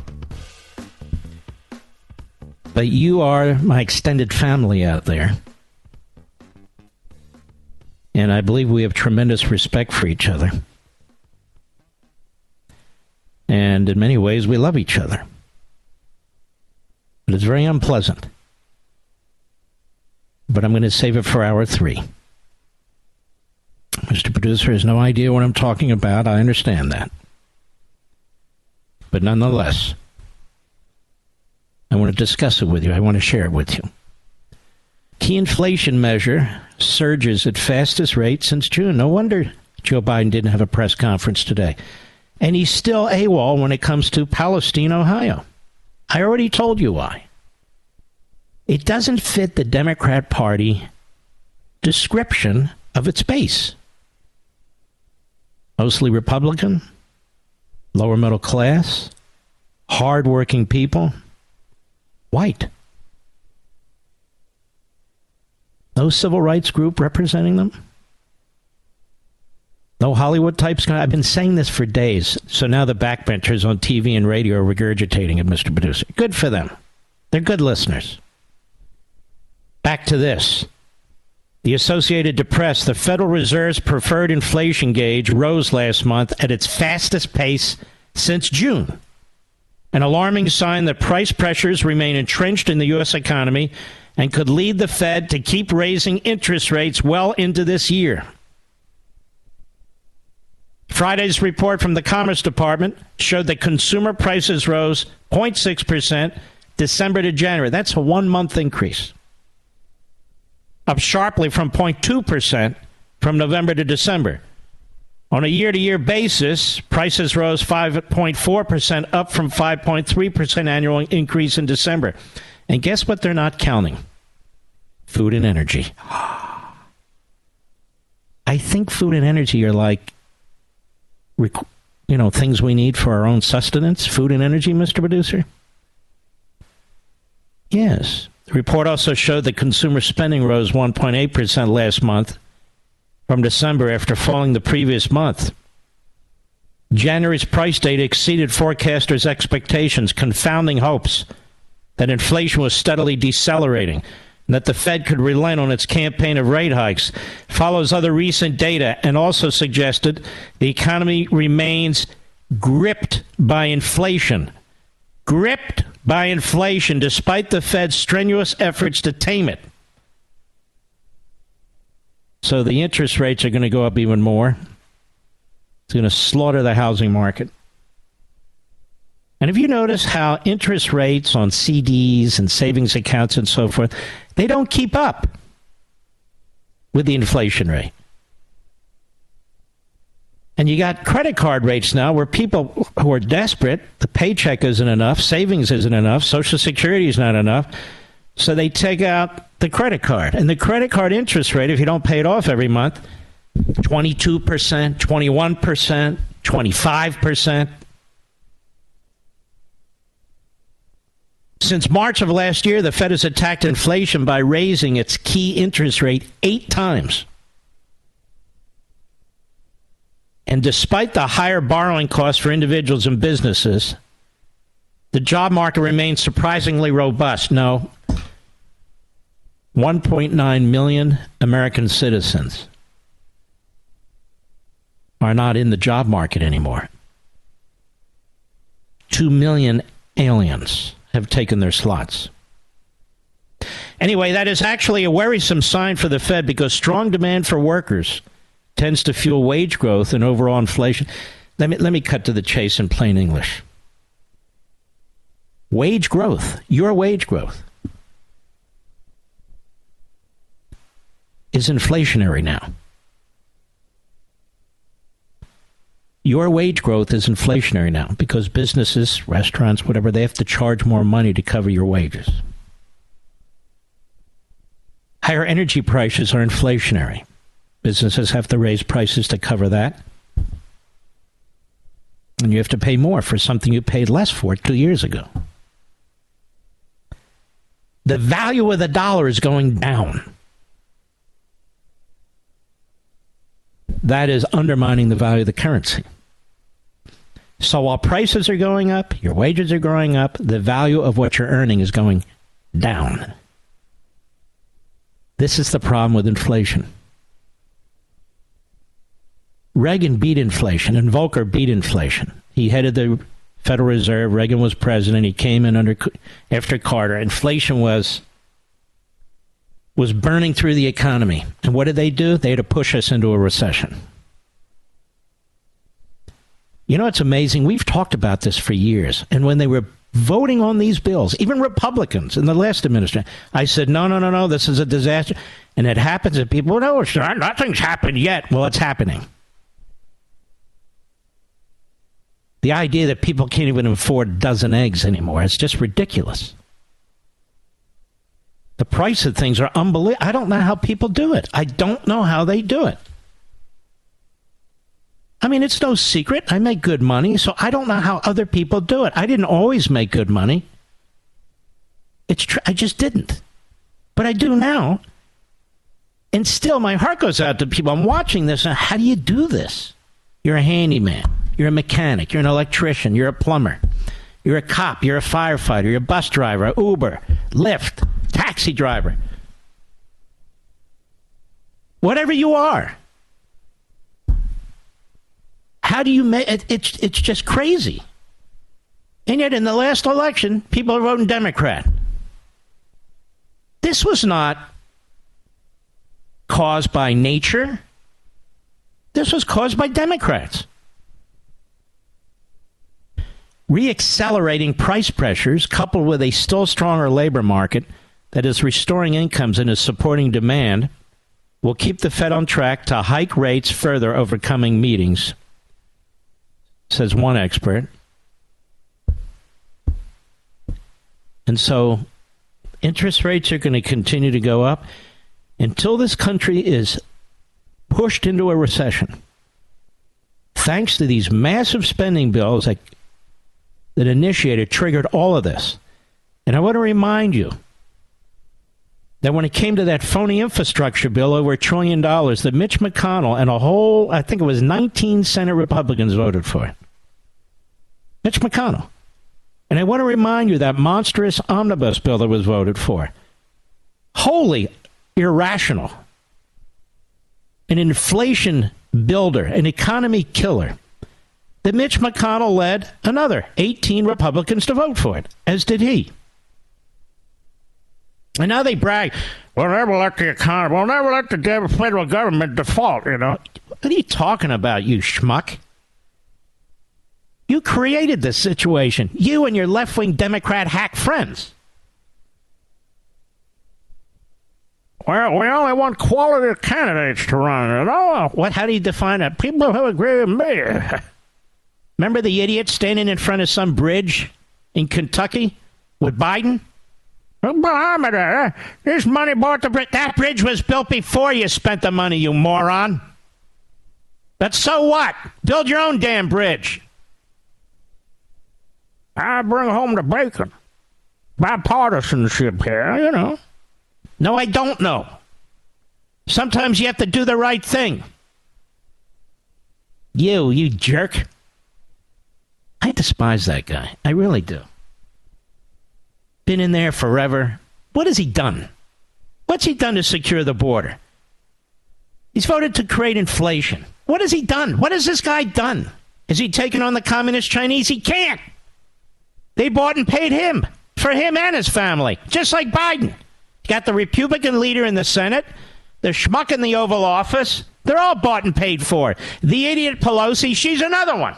But you are my extended family out there. And I believe we have tremendous respect for each other. And in many ways, we love each other. But it's very unpleasant. But I'm going to save it for hour three. Mister Producer has no idea what I'm talking about. I understand that. But nonetheless, I want to discuss it with you. I want to share it with you. Key inflation measure surges at fastest rate since June. No wonder Joe Biden didn't have a press conference today. And he's still AWOL when it comes to Palestine, Ohio. I already told you why. It doesn't fit the Democrat Party description of its base. Mostly Republican, lower middle class, hardworking people, white. No civil rights group representing them. No Hollywood types. I've been saying this for days, so now the backbenchers on T V and radio are regurgitating it, Mister Producer. Good for them. They're good listeners. Back to this. The Associated Press, the Federal Reserve's preferred inflation gauge rose last month at its fastest pace since June. An alarming sign that price pressures remain entrenched in the U S economy and could lead the Fed to keep raising interest rates well into this year. Friday's report from the Commerce Department showed that consumer prices rose zero point six percent December to January. That's a one-month increase. Up sharply from zero point two percent from November to December. On a year-to-year basis, prices rose five point four percent, up from five point three percent annual increase in December. And guess what they're not counting? Food and energy. I think food and energy are like, you know, things we need for our own sustenance. Food and energy, Mister Producer? Yes. The report also showed that consumer spending rose one point eight percent last month from December after falling the previous month. January's price data exceeded forecasters' expectations, confounding hopes that inflation was steadily decelerating. that the Fed could relent on its campaign of rate hikes. Follows other recent data and also suggested the economy remains gripped by inflation. Gripped by inflation despite the Fed's strenuous efforts to tame it. So the interest rates are going to go up even more. It's going to slaughter the housing market. And if you notice how interest rates on C Ds and savings accounts and so forth, they don't keep up with the inflation rate. And you got credit card rates now where people who are desperate, the paycheck isn't enough, savings isn't enough, Social Security is not enough, so they take out the credit card. And the credit card interest rate, if you don't pay it off every month, twenty-two percent, twenty-one percent, twenty-five percent. Since March of last year, the Fed has attacked inflation by raising its key interest rate eight times. And despite the higher borrowing costs for individuals and businesses, the job market remains surprisingly robust. No, one point nine million American citizens are not in the job market anymore. Two million aliens have taken their slots. Anyway, that is actually a worrisome sign for the Fed because strong demand for workers tends to fuel wage growth and overall inflation. Let me, let me cut to the chase in plain English. Wage growth, your wage growth, is inflationary now. Your wage growth is inflationary now because businesses, restaurants, whatever, they have to charge more money to cover your wages. Higher energy prices are inflationary. Businesses have to raise prices to cover that. And you have to pay more for something you paid less for two years ago. The value of the dollar is going down. That is undermining the value of the currency. So while prices are going up, your wages are going up, the value of what you're earning is going down. This is the problem with inflation. Reagan beat inflation, and Volcker beat inflation. He headed the Federal Reserve. Reagan was president. He came in under after Carter. Inflation was was burning through the economy. And what did they do? They had to push us into a recession. You know, it's amazing. We've talked about this for years. And when they were voting on these bills, even Republicans in the last administration, I said, no, no, no, no, this is a disaster. And it happens and people, no, it's not, nothing's happened yet. Well, it's happening. The idea that people can't even afford a dozen eggs anymore, it's just ridiculous. The price of things are unbelievable. I don't know how people do it. I don't know how they do it. I mean, it's no secret. I make good money, so I don't know how other people do it. I didn't always make good money. It's tr- I just didn't. But I do now. And still, my heart goes out to people. I'm watching this, and how do you do this? You're a handyman. You're a mechanic. You're an electrician. You're a plumber. You're a cop. You're a firefighter. You're a bus driver, Uber, Lyft, taxi driver. Whatever you are. How do you make it? It's, it's just crazy. And yet in the last election, people are voting Democrat. This was not caused by nature. This was caused by Democrats. Reaccelerating price pressures, coupled with a still stronger labor market that is restoring incomes and is supporting demand, will keep the Fed on track to hike rates further over coming meetings, says one expert. And so interest rates are going to continue to go up until this country is pushed into a recession. Thanks to these massive spending bills that that initiated, triggered all of this. And I want to remind you that when it came to that phony infrastructure bill over a trillion dollars, that Mitch McConnell and a whole, I think it was nineteen Senate Republicans voted for it. Mitch McConnell. And I want to remind you that monstrous omnibus bill that was voted for. wholly irrational, an inflation builder, an economy killer, that Mitch McConnell led another eighteen Republicans to vote for it, as did he. And now they brag, we'll never let the economy, we'll never let the federal government default, you know. What are you talking about, you schmuck? You created this situation. You and your left-wing Democrat hack friends. Well, we only want quality candidates to run. You know? What? How do you define that? People who agree with me. Remember the idiot standing in front of some bridge in Kentucky with Biden? This money bought the bridge. That bridge was built before you spent the money, you moron. But so what? Build your own damn bridge. I bring home the bacon. Bipartisanship here, you know. No, I don't know. Sometimes you have to do the right thing. You, you jerk. I despise that guy. I really do. Been in there forever. What has he done? What's he done to secure the border? He's voted to create inflation. What has he done? What has this guy done? Has he taken on the communist Chinese? He can't. They bought and paid him, for him and his family, just like Biden. You got the Republican leader in the Senate, the schmuck in the Oval Office. They're all bought and paid for. The idiot Pelosi, she's another one.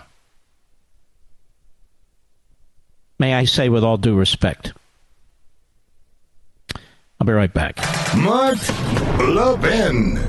May I say with all due respect. I'll be right back. Mark Levin.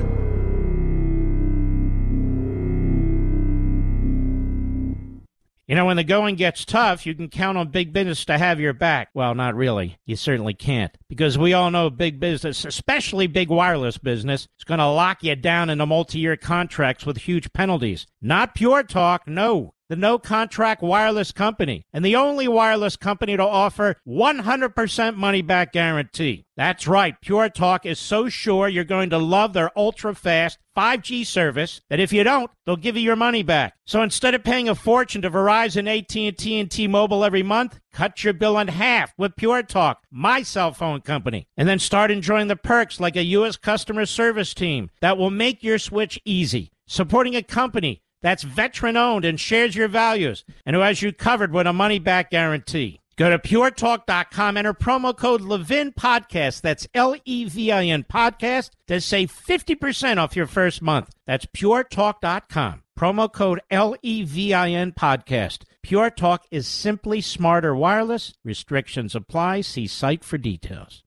You know, when the going gets tough, you can count on big business to have your back. Well, not really. You certainly can't. Because we all know big business, especially big wireless business, is going to lock you down into multi-year contracts with huge penalties. Not Pure Talk, no. The no-contract wireless company, and the only wireless company to offer one hundred percent money-back guarantee. That's right, Pure Talk is so sure you're going to love their ultra-fast five G service that if you don't, they'll give you your money back. So instead of paying a fortune to Verizon, A T and T, and T-Mobile every month, cut your bill in half with Pure Talk, my cell phone company, and then start enjoying the perks like a U S customer service team that will make your switch easy, supporting a company that's veteran-owned and shares your values, and who has you covered with a money-back guarantee. Go to pure talk dot com, enter promo code Levin Podcast, that's L E V I N Podcast, to save fifty percent off your first month. That's pure talk dot com, promo code L E V I N Podcast. Pure Talk is simply smarter wireless. Restrictions apply. See site for details.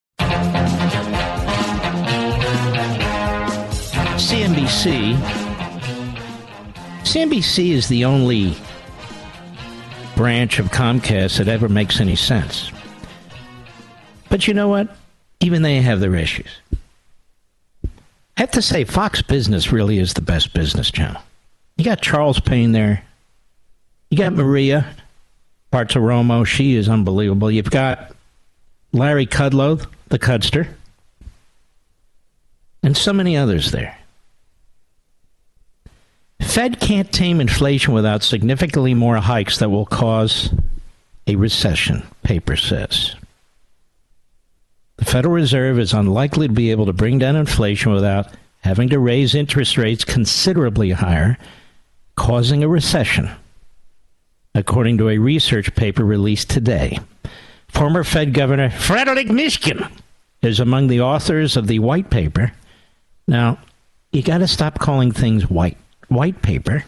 C N B C... C N B C is the only branch of Comcast that ever makes any sense. But you know what? Even they have their issues. I have to say, Fox Business really is the best business channel. You got Charles Payne there. You got Maria Bartiromo. She is unbelievable. You've got Larry Kudlow, the Cudster. And so many others there. Fed can't tame inflation without significantly more hikes that will cause a recession, paper says. The Federal Reserve is unlikely to be able to bring down inflation without having to raise interest rates considerably higher, causing a recession, according to a research paper released today. Former Fed Governor Frederick Mishkin is among the authors of the white paper. Now, you got to stop calling things white. White paper,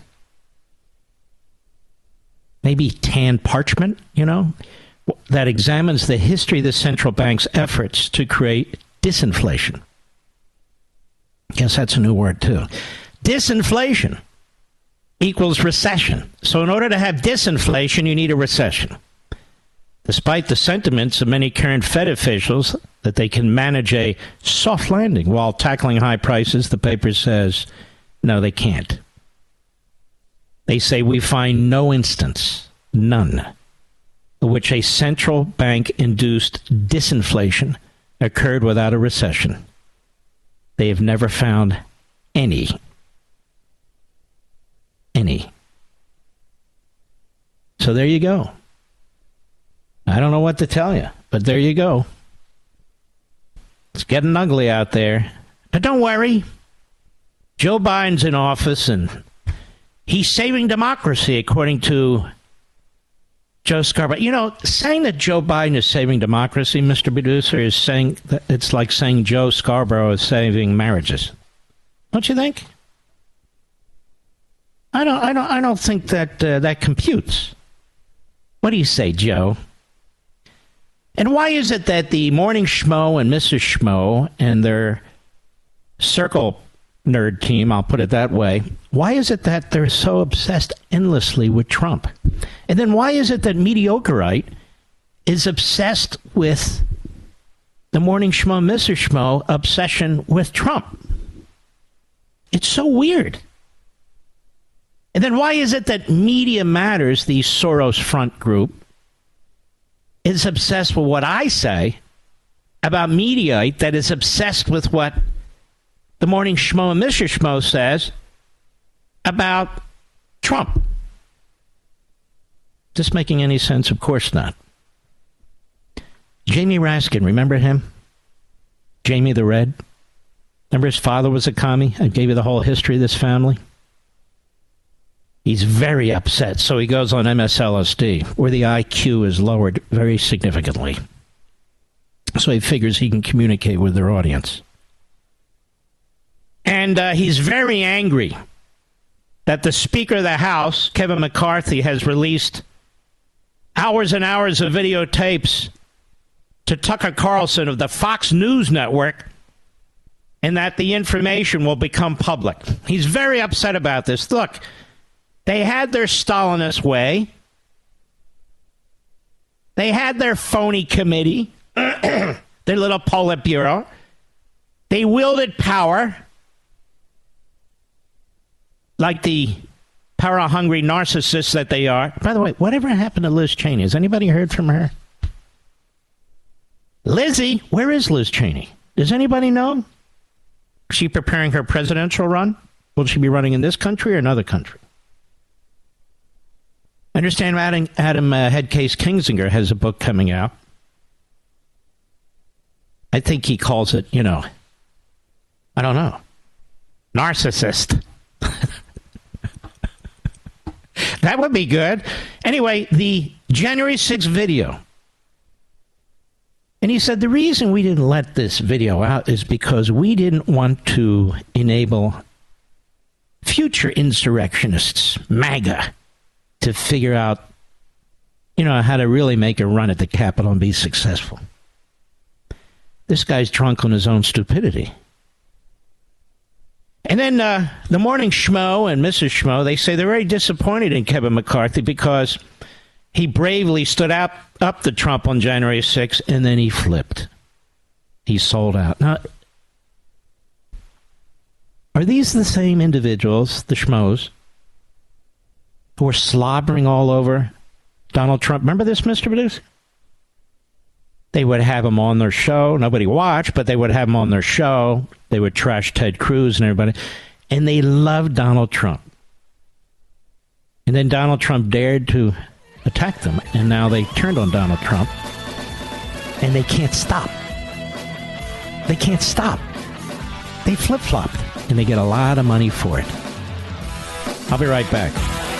maybe tan parchment, you know, that examines the history of the central bank's efforts to create disinflation. Guess that's a new word, too. Disinflation equals recession. So in order to have disinflation, you need a recession. Despite the sentiments of many current Fed officials that they can manage a soft landing while tackling high prices, the paper says, no, they can't. They say we find no instance, none, in which a central bank-induced disinflation occurred without a recession. They have never found any. Any. So there you go. I don't know what to tell you, but there you go. It's getting ugly out there. But don't worry. Joe Biden's in office, and he's saving democracy, according to Joe Scarborough. You know, saying that Joe Biden is saving democracy, Mister Producer, is saying that it's like saying Joe Scarborough is saving marriages. Don't you think? I don't. I don't. I don't think that uh, that computes. What do you say, Joe? And why is it that the Morning Schmo and Missus Schmo and their circle nerd team, I'll put it that way, why is it that they're so obsessed endlessly with Trump? And then why is it that Mediocrite is obsessed with the Morning Schmo and Missus Schmo obsession with Trump? It's so weird. And then why is it that Media Matters, the Soros front group, is obsessed with what I say about Mediaite that is obsessed with what the Morning Schmo and Mister Schmo says about Trump? Is this making any sense? Of course not. Jamie Raskin, remember him? Jamie the Red? Remember his father was a commie? I gave you the whole history of this family. He's very upset, so he goes on M S L S D, where the I Q is lowered very significantly. So he figures he can communicate with their audience. And uh, he's very angry that the Speaker of the House, Kevin McCarthy, has released hours and hours of videotapes to Tucker Carlson of the Fox News Network, and that the information will become public. He's very upset about this. Look, they had their Stalinist way. They had their phony committee, their little Politburo. They wielded power like the power-hungry narcissists that they are. By the way, whatever happened to Liz Cheney? Has anybody heard from her? Lizzie, where is Liz Cheney? Does anybody know? Is she preparing her presidential run? Will she be running in this country or another country? I understand Adam, Adam uh, Headcase Kinzinger has a book coming out. I think he calls it, you know, I don't know, narcissist. That would be good. Anyway, the January sixth video. And he said the reason we didn't let this video out is because we didn't want to enable future insurrectionists, MAGA, to figure out, you know, how to really make a run at the Capitol and be successful. This guy's drunk on his own stupidity. And then uh, the Morning Schmo and Missus Schmo, they say they're very disappointed in Kevin McCarthy because he bravely stood out, up to Trump on January sixth, and then he flipped. He sold out. Now, are these the same individuals, the Schmoes, who were slobbering all over Donald Trump? Remember this, Mister Producer? They would have him on their show. Nobody watched, but they would have him on their show. They would trash Ted Cruz and everybody. And they loved Donald Trump. And then Donald Trump dared to attack them. And now they turned on Donald Trump. And they can't stop. They can't stop. They flip-flopped. And they get a lot of money for it. I'll be right back.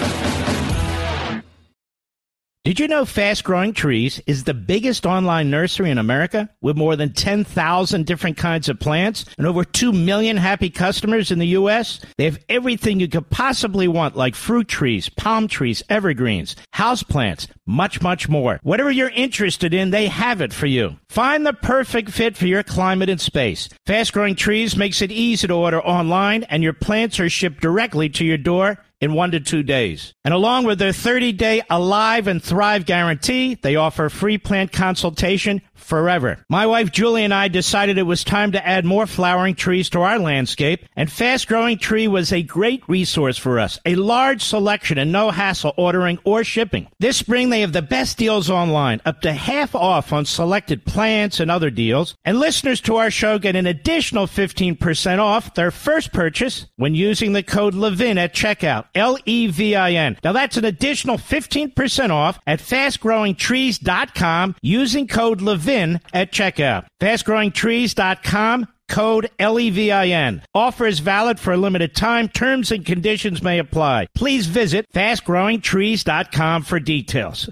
Did you know Fast Growing Trees is the biggest online nursery in America with more than ten thousand different kinds of plants and over two million happy customers in the U S? They have everything you could possibly want, like fruit trees, palm trees, evergreens, houseplants, much, much more. Whatever you're interested in, they have it for you. Find the perfect fit for your climate and space. Fast Growing Trees makes it easy to order online, and your plants are shipped directly to your door in one to two days. And along with their thirty-day Alive and Thrive guarantee, they offer free plant consultation forever. My wife Julie and I decided it was time to add more flowering trees to our landscape, and Fast Growing Tree was a great resource for us. A large selection and no hassle ordering or shipping. This spring they have the best deals online, up to half off on selected plants and other deals. And listeners to our show get an additional fifteen percent off their first purchase when using the code Levin at checkout. L E V I N. Now that's an additional fifteen percent off at fast growing trees dot com using code Levin Levin at checkout. fast growing trees dot com, code L E V I N. Offer is valid for a limited time. Terms and conditions may apply. Please visit fast growing trees dot com for details.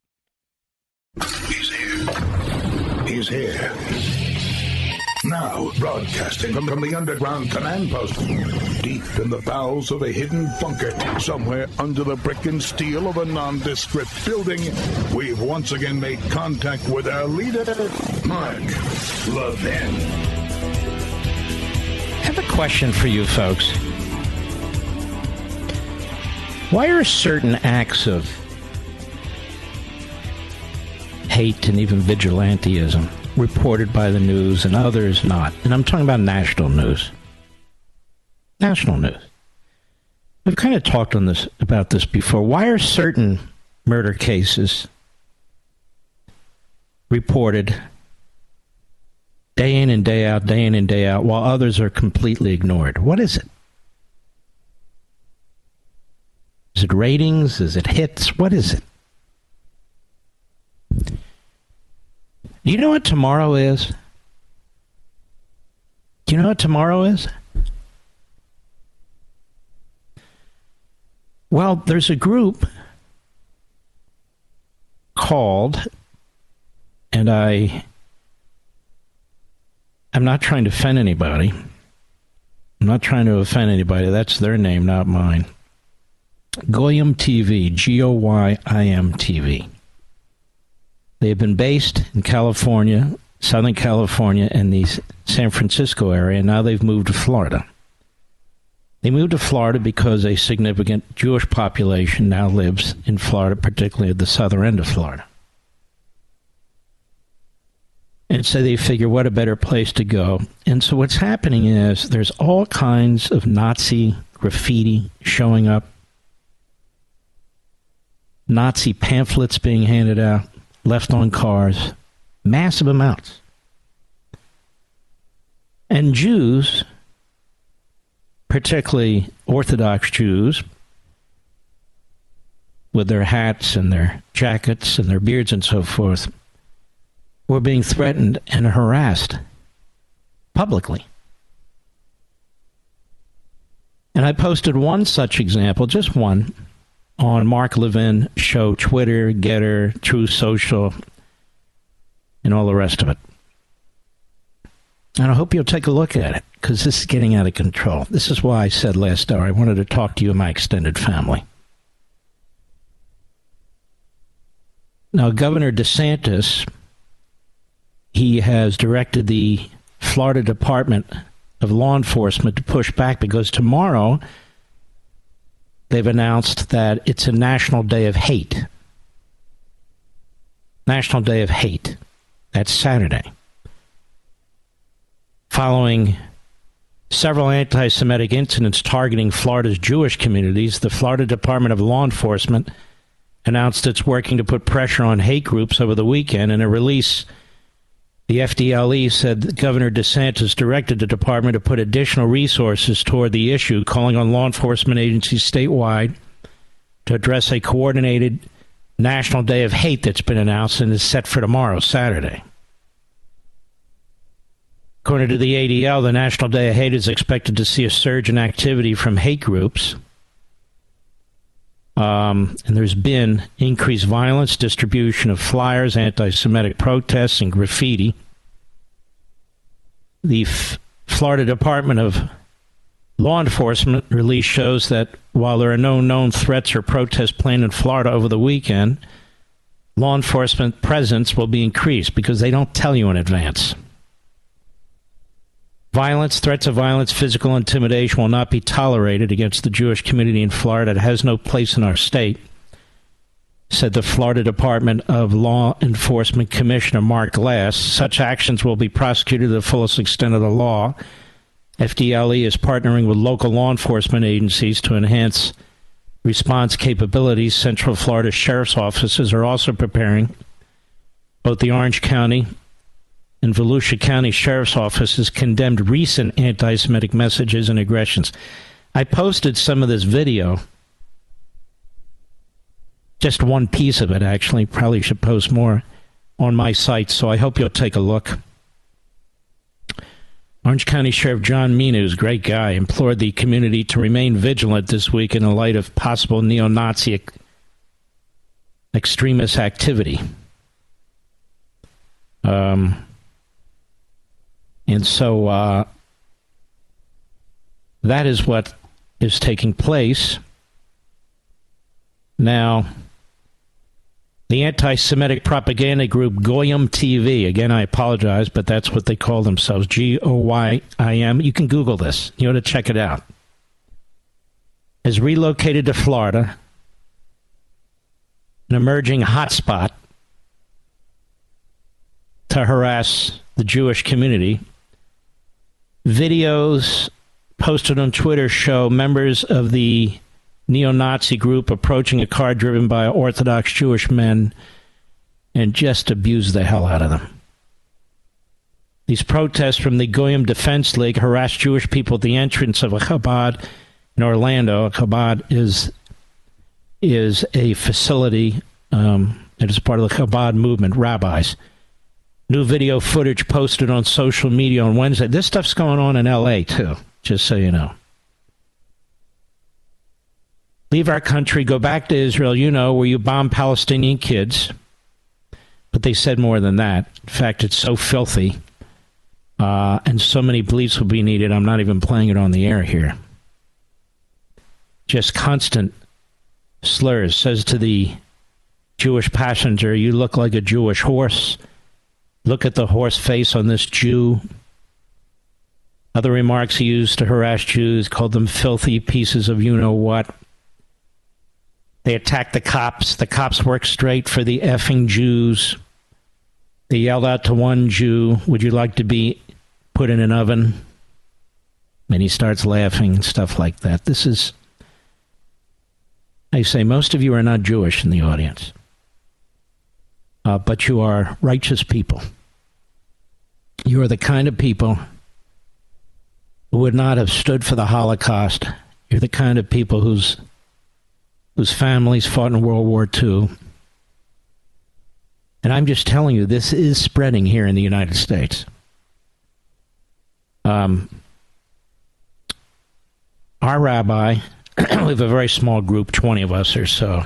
He's here. He's here. Now, broadcasting from, from the underground command post, deep in the bowels of a hidden bunker, somewhere under the brick and steel of a nondescript building, we've once again made contact with our leader, Mark Levin. I have a question for you folks. Why are certain acts of hate and even vigilantism reported by the news and others not? And I'm talking about national news. National news. We've kind of talked on this about this before. Why are certain murder cases reported day in and day out, day in and day out, while others are completely ignored? What is it? Is it ratings? Is it hits? What is it? Do you know what tomorrow is? Do you know what tomorrow is? Well, there's a group called, and I, I'm not trying to offend anybody. I'm not trying to offend anybody. That's their name, not mine. Goyim T V, G O Y I M T V. They have been based in California, Southern California, and the San Francisco area, and now they've moved to Florida. They moved to Florida because a significant Jewish population now lives in Florida, particularly at the southern end of Florida. And so they figure, what a better place to go. And so what's happening is there's all kinds of Nazi graffiti showing up, Nazi pamphlets being handed out, left on cars, massive amounts. And Jews, particularly Orthodox Jews, with their hats and their jackets and their beards and so forth, were being threatened and harassed publicly. And I posted one such example, just one, on Mark Levin Show, Twitter, Getter, Truth Social, and all the rest of it. And I hope you'll take a look at it, because this is getting out of control. This is why I said last hour I wanted to talk to you and my extended family. Now, Governor DeSantis, he has directed the Florida Department of Law Enforcement to push back, because tomorrow they've announced that it's a National Day of Hate. National Day of Hate. That's Saturday. Following several anti-Semitic incidents targeting Florida's Jewish communities, the Florida Department of Law Enforcement announced it's working to put pressure on hate groups over the weekend. In a release, the F D L E said that Governor DeSantis directed the department to put additional resources toward the issue, calling on law enforcement agencies statewide to address a coordinated National Day of Hate that's been announced and is set for tomorrow, Saturday. According to the A D L, the National Day of Hate is expected to see a surge in activity from hate groups. Um, and there's been increased violence, distribution of flyers, anti-Semitic protests, and graffiti. The F- Florida Department of Law Enforcement release shows that while there are no known threats or protests planned in Florida over the weekend, law enforcement presence will be increased because they don't tell you in advance. Violence, threats of violence, physical intimidation will not be tolerated against the Jewish community in Florida. It has no place in our state, said the Florida Department of Law Enforcement Commissioner Mark Glass. Such actions will be prosecuted to the fullest extent of the law. F D L E is partnering with local law enforcement agencies to enhance response capabilities. Central Florida Sheriff's offices are also preparing. Both the Orange County and Volusia County Sheriff's offices condemned recent anti-Semitic messages and aggressions. I posted some of this video, just one piece of it, actually. Probably should post more. on my site, so I hope you'll take a look. Orange County Sheriff John Means, great guy, implored the community to remain vigilant this week in the light of possible neo-Nazi ex- extremist activity. Um, and so uh, that is what is taking place. Now, the anti-Semitic propaganda group Goyim T V, again, I apologize, but that's what they call themselves, G O Y I M. You can Google this. You ought to check it out. Has relocated to Florida, an emerging hotspot, to harass the Jewish community. Videos posted on Twitter show members of the neo-Nazi group approaching a car driven by Orthodox Jewish men and just abuse the hell out of them. These protests from the Goyim Defense League harassed Jewish people at the entrance of a Chabad in Orlando. Chabad is is a facility um, that is part of the Chabad movement, rabbis. New video footage posted on social media on Wednesday. This stuff's going on in L A too, just so you know. Leave our country, go back to Israel, you know, where you bomb Palestinian kids. But they said more than that. In fact, it's so filthy, uh, and so many bleeps will be needed, I'm not even playing it on the air here. Just constant slurs. Says to the Jewish passenger, you look like a Jewish horse. Look at the horse face on this Jew. Other remarks he used to harass Jews, called them filthy pieces of you-know-what. They attacked the cops. The cops worked straight for the effing Jews. They yelled out to one Jew, would you like to be put in an oven? And he starts laughing and stuff like that. This is, I say, most of you are not Jewish in the audience. Uh, but you are righteous people. You are the kind of people who would not have stood for the Holocaust. You're the kind of people whose whose families fought in World War Two. And I'm just telling you, this is spreading here in the United States. Um, our rabbi, we have a very small group, twenty of us or so.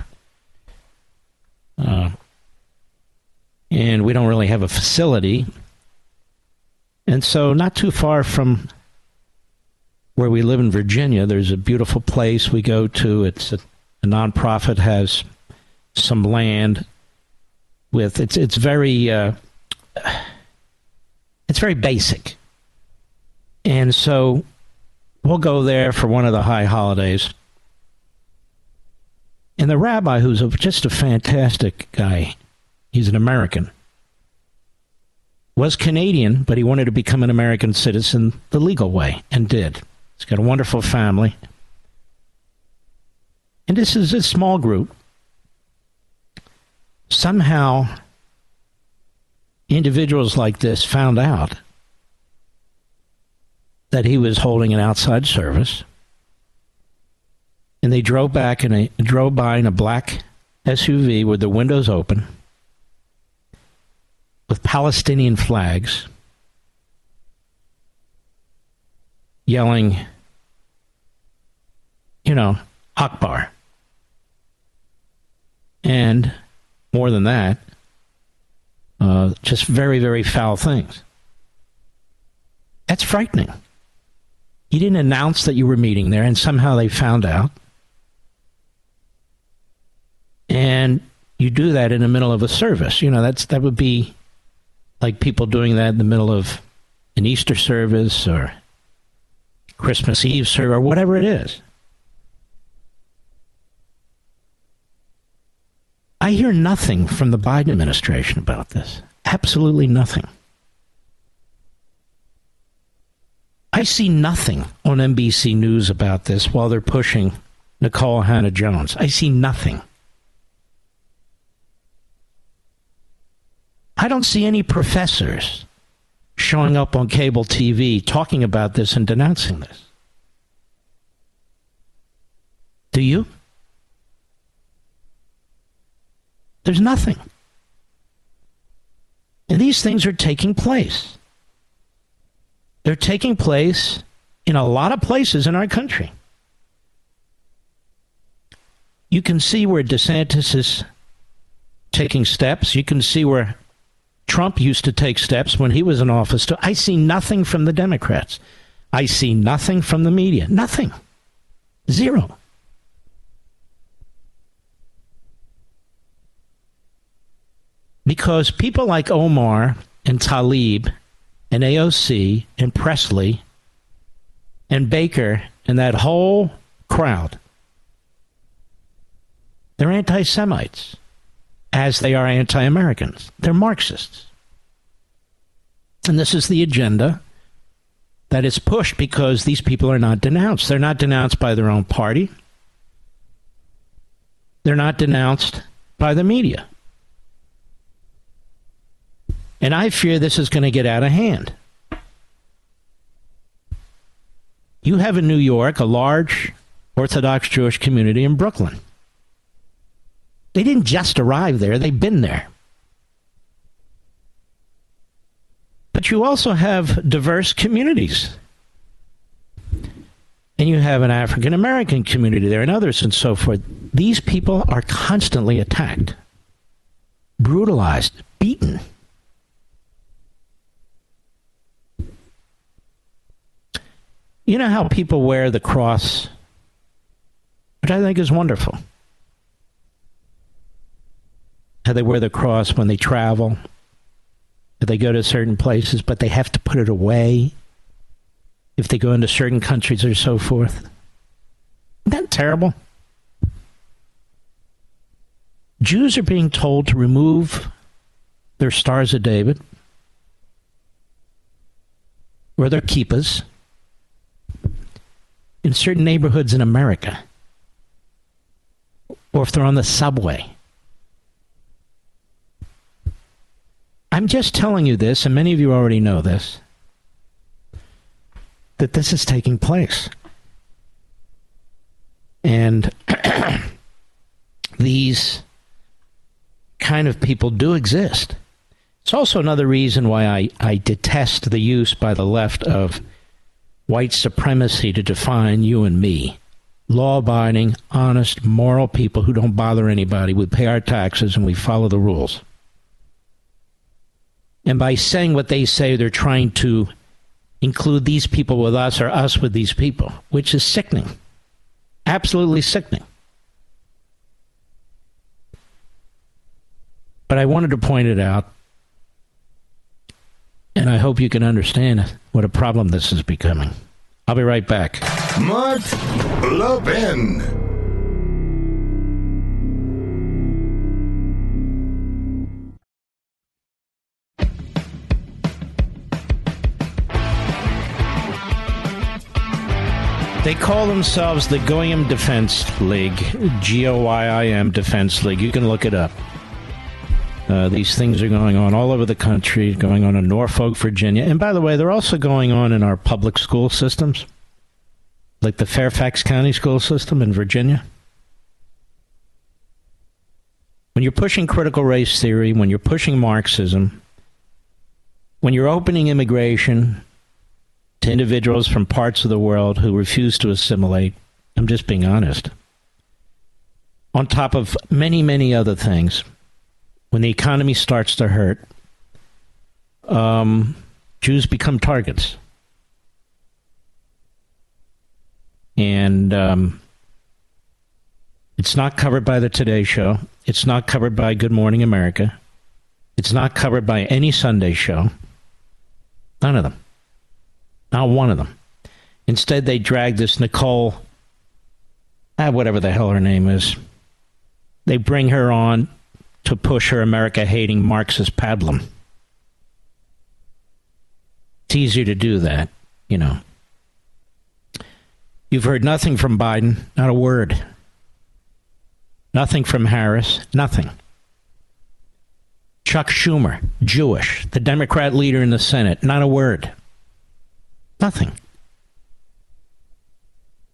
Uh, and we don't really have a facility. And so not too far from where we live in Virginia, there's a beautiful place we go to. It's a A nonprofit has some land with it's it's very uh, it's very basic, and so we'll go there for one of the high holidays. And the rabbi, who's a, just a fantastic guy, he's an American, was Canadian, but he wanted to become an American citizen the legal way, and did. He's got a wonderful family. And this is a small group. Somehow, individuals like this found out that he was holding an outside service, and they drove back in a drove by in a black S U V with the windows open, with Palestinian flags, yelling, you know, Akbar. And more than that, uh, just very, very foul things. That's frightening. You didn't announce that you were meeting there, and somehow they found out. And you do that in the middle of a service. You know, that's that would be like people doing that in the middle of an Easter service or Christmas Eve service or whatever it is. I hear nothing from the Biden administration about this. Absolutely nothing. I see nothing on N B C News about this while they're pushing Nicole Hannah-Jones. I see nothing. I don't see any professors showing up on cable T V talking about this and denouncing this. Do you? There's nothing. And these things are taking place. They're taking place in a lot of places in our country. You can see where DeSantis is taking steps. You can see where Trump used to take steps when he was in office. I see nothing from the Democrats. I see nothing from the media. Nothing. Zero. Because people like Omar and Tlaib and A O C and Presley and Baker and that whole crowd, they're anti-Semites, as they are anti-Americans. They're Marxists. And this is the agenda that is pushed because these people are not denounced. They're not denounced by their own party. They're not denounced by the media. And I fear this is going to get out of hand. You have in New York a large Orthodox Jewish community in Brooklyn. They didn't just arrive there, they've been there. But you also have diverse communities. And you have an African American community there and others and so forth. These people are constantly attacked, brutalized, beaten. You know how people wear the cross, which I think is wonderful. How they wear the cross when they travel, how they go to certain places, but they have to put it away if they go into certain countries or so forth. Isn't that terrible? Jews are being told to remove their Stars of David or their kippahs in certain neighborhoods in America, or if they're on the subway. I'm just telling you this, and many of you already know this, that this is taking place. And these kind of people do exist. It's also another reason why I, I detest the use by the left of white supremacy to define you and me. Law-abiding, honest, moral people who don't bother anybody. We pay our taxes and we follow the rules. And by saying what they say, they're trying to include these people with us or us with these people, which is sickening. Absolutely sickening. But I wanted to point it out, and I hope you can understand what a problem this is becoming. I'll be right back. Mark Levin. They call themselves the Goyim Defense League, G O Y I M Defense League. You can look it up. Uh, these things are going on all over the country, going on in Norfolk, Virginia. And by the way, they're also going on in our public school systems, like the Fairfax County school system in Virginia. When you're pushing critical race theory, when you're pushing Marxism, when you're opening immigration to individuals from parts of the world who refuse to assimilate, I'm just being honest, on top of many, many other things, when the economy starts to hurt, um, Jews become targets. And um, it's not covered by the Today Show. It's not covered by Good Morning America. It's not covered by any Sunday show. None of them. Not one of them. Instead, they drag this Nicole, ah, whatever the hell her name is. They bring her on to push her America-hating Marxist pablum. It's easier to do that, you know. You've heard nothing from Biden, not a word. Nothing from Harris, nothing. Chuck Schumer, Jewish, the Democrat leader in the Senate, not a word. Nothing.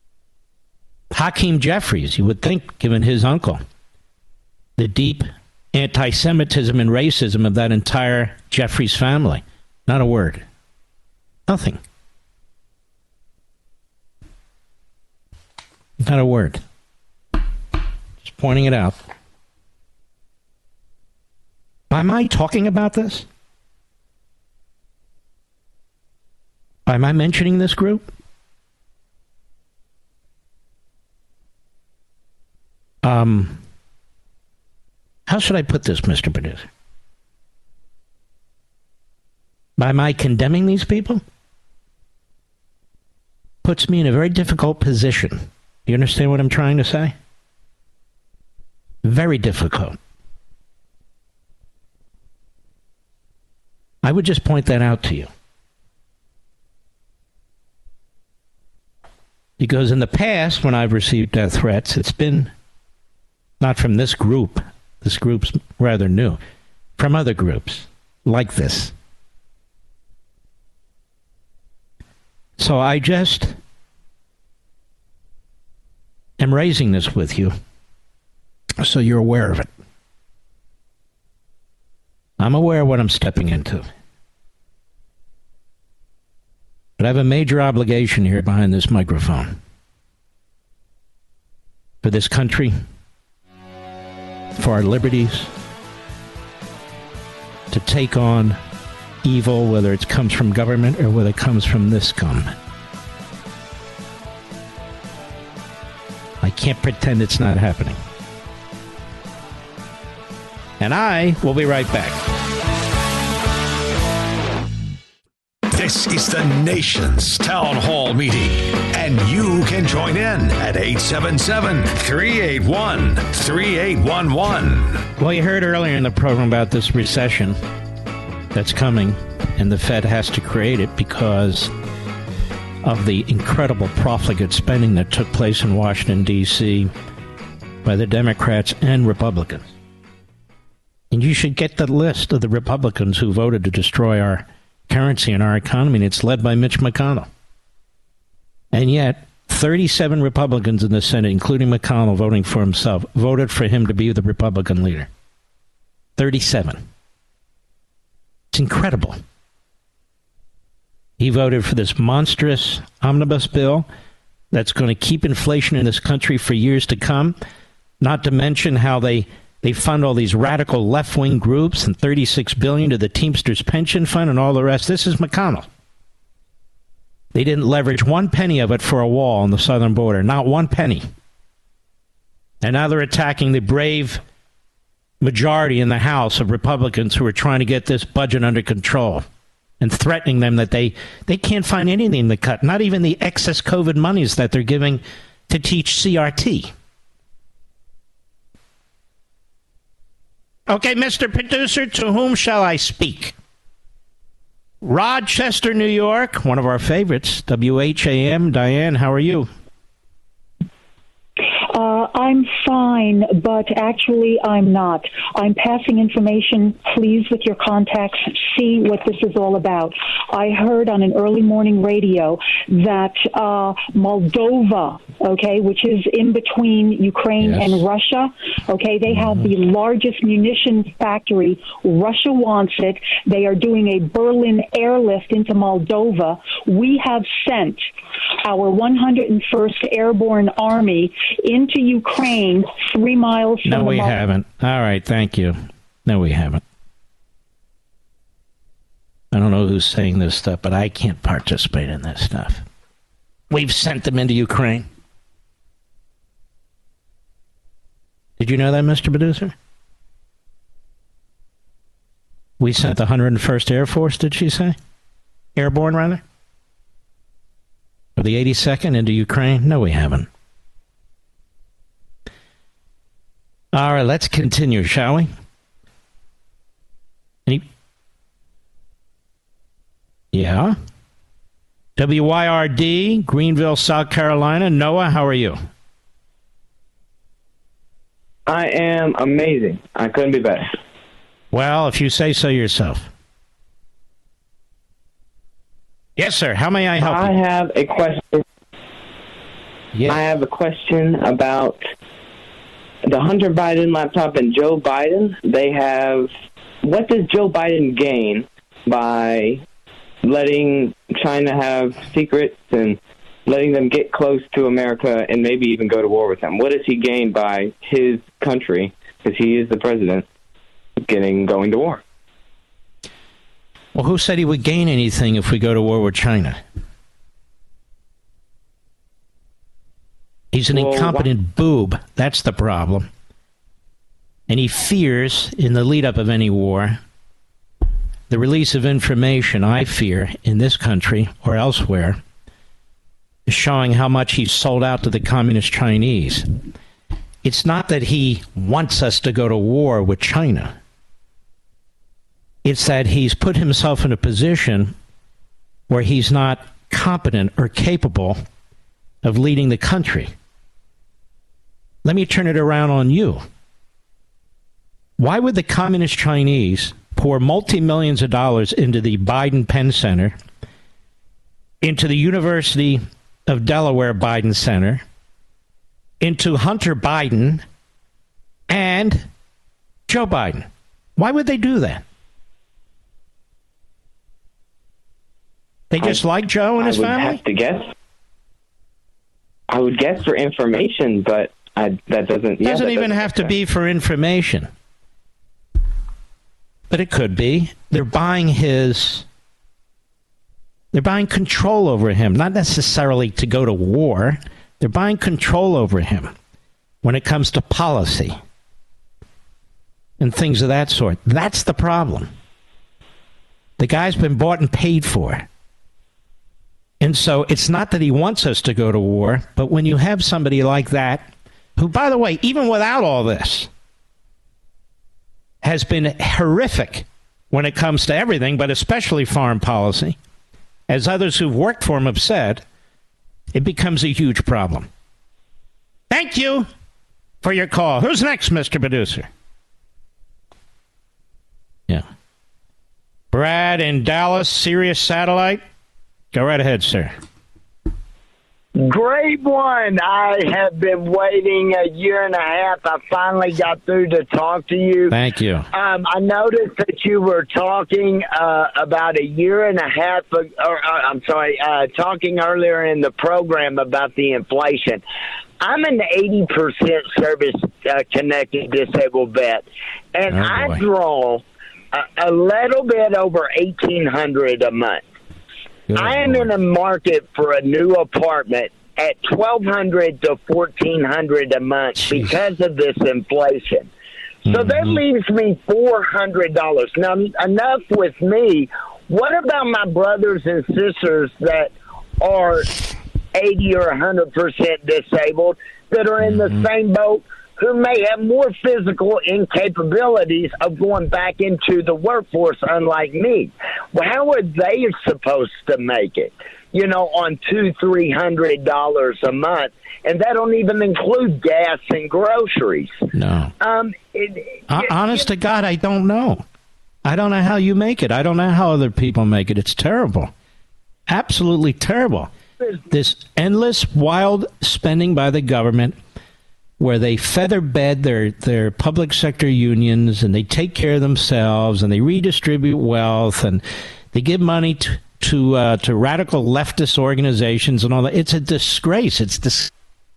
Hakeem Jeffries, you would think, given his uncle, the deep anti-Semitism and racism of that entire Jeffries family. Not a word. Nothing. Not a word. Just pointing it out. Am I talking about this? Am I mentioning this group? Um, how should I put this, Mister Producer? Am I condemning these people? Puts me in a very difficult position. You understand what I'm trying to say? Very difficult. I would just point that out to you. Because in the past, when I've received death threats, it's been not from this group. This group's rather new. From other groups like this. So I just am raising this with you so you're aware of it. I'm aware of what I'm stepping into. But I have a major obligation here behind this microphone. For this country, for our liberties, to take on evil, whether it comes from government or whether it comes from this scum. I can't pretend it's not happening. And I will be right back. This is the nation's town hall meeting, and you can join in at eight seven seven, three eight one, three eight one one. Well, you heard earlier in the program about this recession that's coming, and the Fed has to create it because of the incredible profligate spending that took place in Washington, D C by the Democrats and Republicans. And you should get the list of the Republicans who voted to destroy our currency and our economy, and it's led by Mitch McConnell. And yet, thirty-seven Republicans in the Senate, including McConnell voting for himself, voted for him to be the Republican leader. thirty-seven. It's incredible. He voted for this monstrous omnibus bill that's going to keep inflation in this country for years to come, not to mention how they They fund all these radical left-wing groups and thirty-six billion dollars to the Teamsters Pension Fund and all the rest. This is McConnell. They didn't leverage one penny of it for a wall on the southern border. Not one penny. And now they're attacking the brave majority in the House of Republicans who are trying to get this budget under control and threatening them that they, they can't find anything to cut, not even the excess COVID monies that they're giving to teach C R T. Okay, Mister Producer, to whom shall I speak? Rochester, New York, one of our favorites, W H A M. Diane, how are you? Uh, I'm fine, but actually I'm not. I'm passing information. Please, with your contacts, see what this is all about. I heard on an early morning radio that uh, Moldova, okay, which is in between Ukraine yes. and Russia, okay, they mm-hmm. have the largest munitions factory. Russia wants it. They are doing a Berlin airlift into Moldova. We have sent our one hundred first Airborne Army into Ukraine, three miles from No, we the haven't. All right, thank you. No, we haven't. I don't know who's saying this stuff, but I can't participate in this stuff. We've sent them into Ukraine. Did you know that, Mister Producer? We sent the one hundred first Air Force, did she say? Airborne, rather? Or the eighty-second into Ukraine? No, we haven't. All right, let's continue, shall we? Any? Yeah. W Y R D, Greenville, South Carolina. Noah, how are you? I am amazing. I couldn't be better. Well, if you say so yourself. Yes, sir. How may I help I you? I have a question. Yes. I have a question about the Hunter Biden laptop and Joe Biden, they have, what does Joe Biden gain by letting China have secrets and letting them get close to America and maybe even go to war with them? What does he gain by his country, because he is the president, getting going to war? Well, who said he would gain anything if we go to war with China? He's an well, incompetent wh- boob. That's the problem. And he fears, in the lead-up of any war, the release of information, I fear, in this country or elsewhere, is showing how much he's sold out to the communist Chinese. It's not that he wants us to go to war with China. It's that he's put himself in a position where he's not competent or capable of leading the country. Let me turn it around on you. Why would the communist Chinese pour multi-millions of dollars into the Biden Penn Center, into the University of Delaware Biden Center, into Hunter Biden, and Joe Biden? Why would they do that? They just I, like Joe and his family? family? I would have to guess. I would guess for information, but I, that doesn't... It doesn't yeah, that even doesn't have to be for information. But it could be. They're buying his... They're buying control over him, not necessarily to go to war. They're buying control over him when it comes to policy and things of that sort. That's the problem. The guy's been bought and paid for. And so it's not that he wants us to go to war, but when you have somebody like that, who, by the way, even without all this, has been horrific when it comes to everything, but especially foreign policy, as others who've worked for him have said, it becomes a huge problem. Thank you for your call. Who's next, Mister Producer? Yeah. Brad in Dallas, Sirius Satellite. Go right ahead, sir. Great one. I have been waiting a year and a half. I finally got through to talk to you. Thank you. Um, I noticed that you were talking uh, about a year and a half, or, or uh, I'm sorry, uh, talking earlier in the program about the inflation. I'm an eighty percent service-connected uh, disabled vet, and oh, I draw a, a little bit over eighteen hundred dollars a month. Good I am Lord. in a market for a new apartment at twelve hundred to fourteen hundred a month Jeez. because of this inflation. So mm-hmm. that leaves me four hundred dollars. Now, enough with me. What about my brothers and sisters that are eighty or one hundred percent disabled that are in mm-hmm. the same boat, who may have more physical incapabilities of going back into the workforce, unlike me? Well, how are they supposed to make it, you know, on two, three hundred dollars a month? And that don't even include gas and groceries. No. Um, it, it, Honest it, to God, I don't know. I don't know how you make it. I don't know how other people make it. It's terrible. Absolutely terrible. This endless, wild spending by the government, where they feather bed their, their public sector unions, and they take care of themselves, and they redistribute wealth, and they give money to to, uh, to radical leftist organizations and all that. It's a disgrace. It's dis-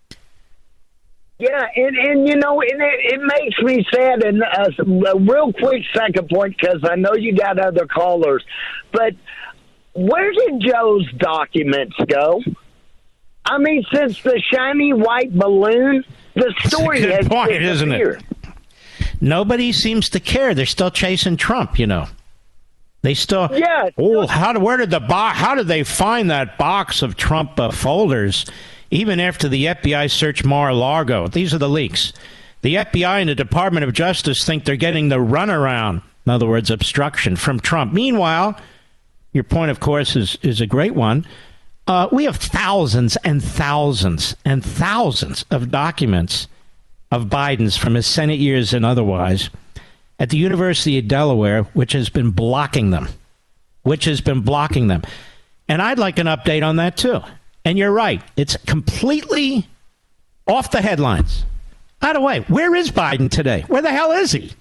Yeah, and, and you know, and it, it makes me sad. And uh, a real quick second point, because I know you got other callers, but where did Joe's documents go? I mean, since the shiny white balloon, the story That's a good has point, isn't it? Nobody seems to care. They're still chasing Trump, you know. They still. Yeah. Oh, how? Where did the box? How did they find that box of Trump uh, folders? Even after the F B I searched Mar-a-Lago, these are the leaks. The F B I and the Department of Justice think they're getting the runaround, in other words, obstruction, from Trump. Meanwhile, your point, of course, is is a great one. Uh, we have thousands and thousands and thousands of documents of Biden's from his Senate years and otherwise at the University of Delaware, which has been blocking them, which has been blocking them. And I'd like an update on that, too. And you're right. It's completely off the headlines. By the way, where is Biden today? Where the hell is he?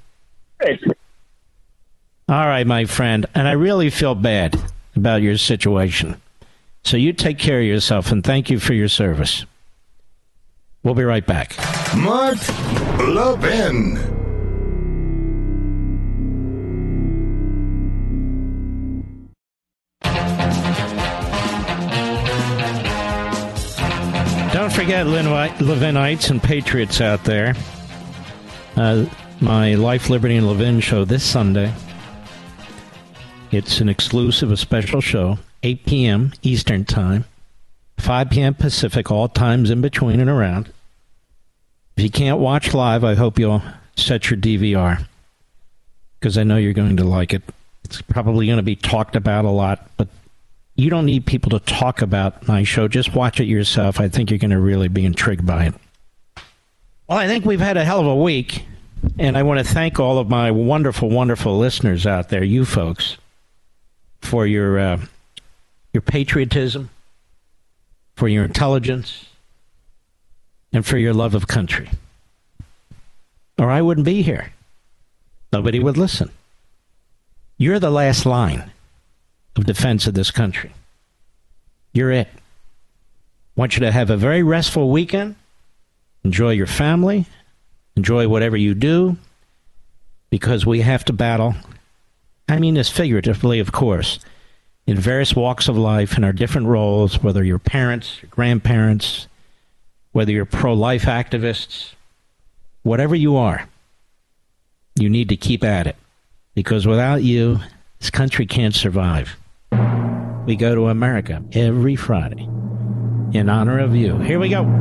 All right, my friend, and I really feel bad about your situation. So you take care of yourself, and thank you for your service. We'll be right back. Mark Levin. Don't forget Levinites and Patriots out there. Uh, my Life, Liberty, and Levin show this Sunday. It's an exclusive, a special show, eight p.m. Eastern Time, five p.m. Pacific, all times in between and around. If you can't watch live, I hope you'll set your D V R, because I know you're going to like it. It's probably going to be talked about a lot, but you don't need people to talk about my show. Just watch it yourself. I think you're going to really be intrigued by it. Well, I think we've had a hell of a week, and I want to thank all of my wonderful, wonderful listeners out there, you folks, for your uh, your patriotism, for your intelligence, and for your love of country. Or I wouldn't be here. Nobody would listen. You're the last line of defense of this country. You're it. I want you to have a very restful weekend. Enjoy your family. Enjoy whatever you do, because we have to battle. I mean this figuratively, of course, in various walks of life, in our different roles, whether you're parents, your grandparents, whether you're pro-life activists, whatever you are, you need to keep at it, because without you, this country can't survive. We go to America every Friday in honor of you. Here we go.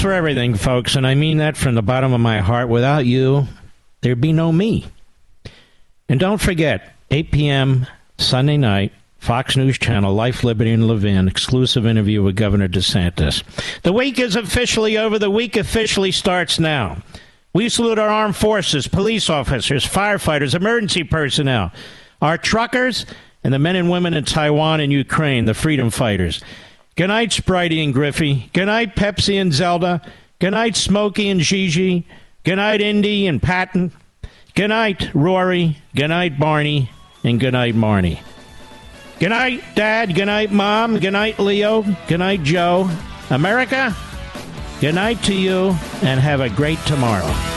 for everything, folks, and I mean that from the bottom of my heart. Without you, there'd be no me. And don't forget, eight p.m. Sunday night, Fox News Channel, Life, Liberty, and Levin, exclusive interview with Governor DeSantis. The week is officially over. The week officially starts now. We salute our armed forces, police officers, firefighters, emergency personnel, our truckers, and the men and women in Taiwan and Ukraine, the freedom fighters. Good night, Spritey and Griffey. Good night, Pepsi and Zelda. Good night, Smokey and Gigi. Good night, Indy and Patton. Good night, Rory. Good night, Barney. And good night, Marnie. Good night, Dad. Good night, Mom. Good night, Leo. Good night, Joe. America, good night to you, and have a great tomorrow.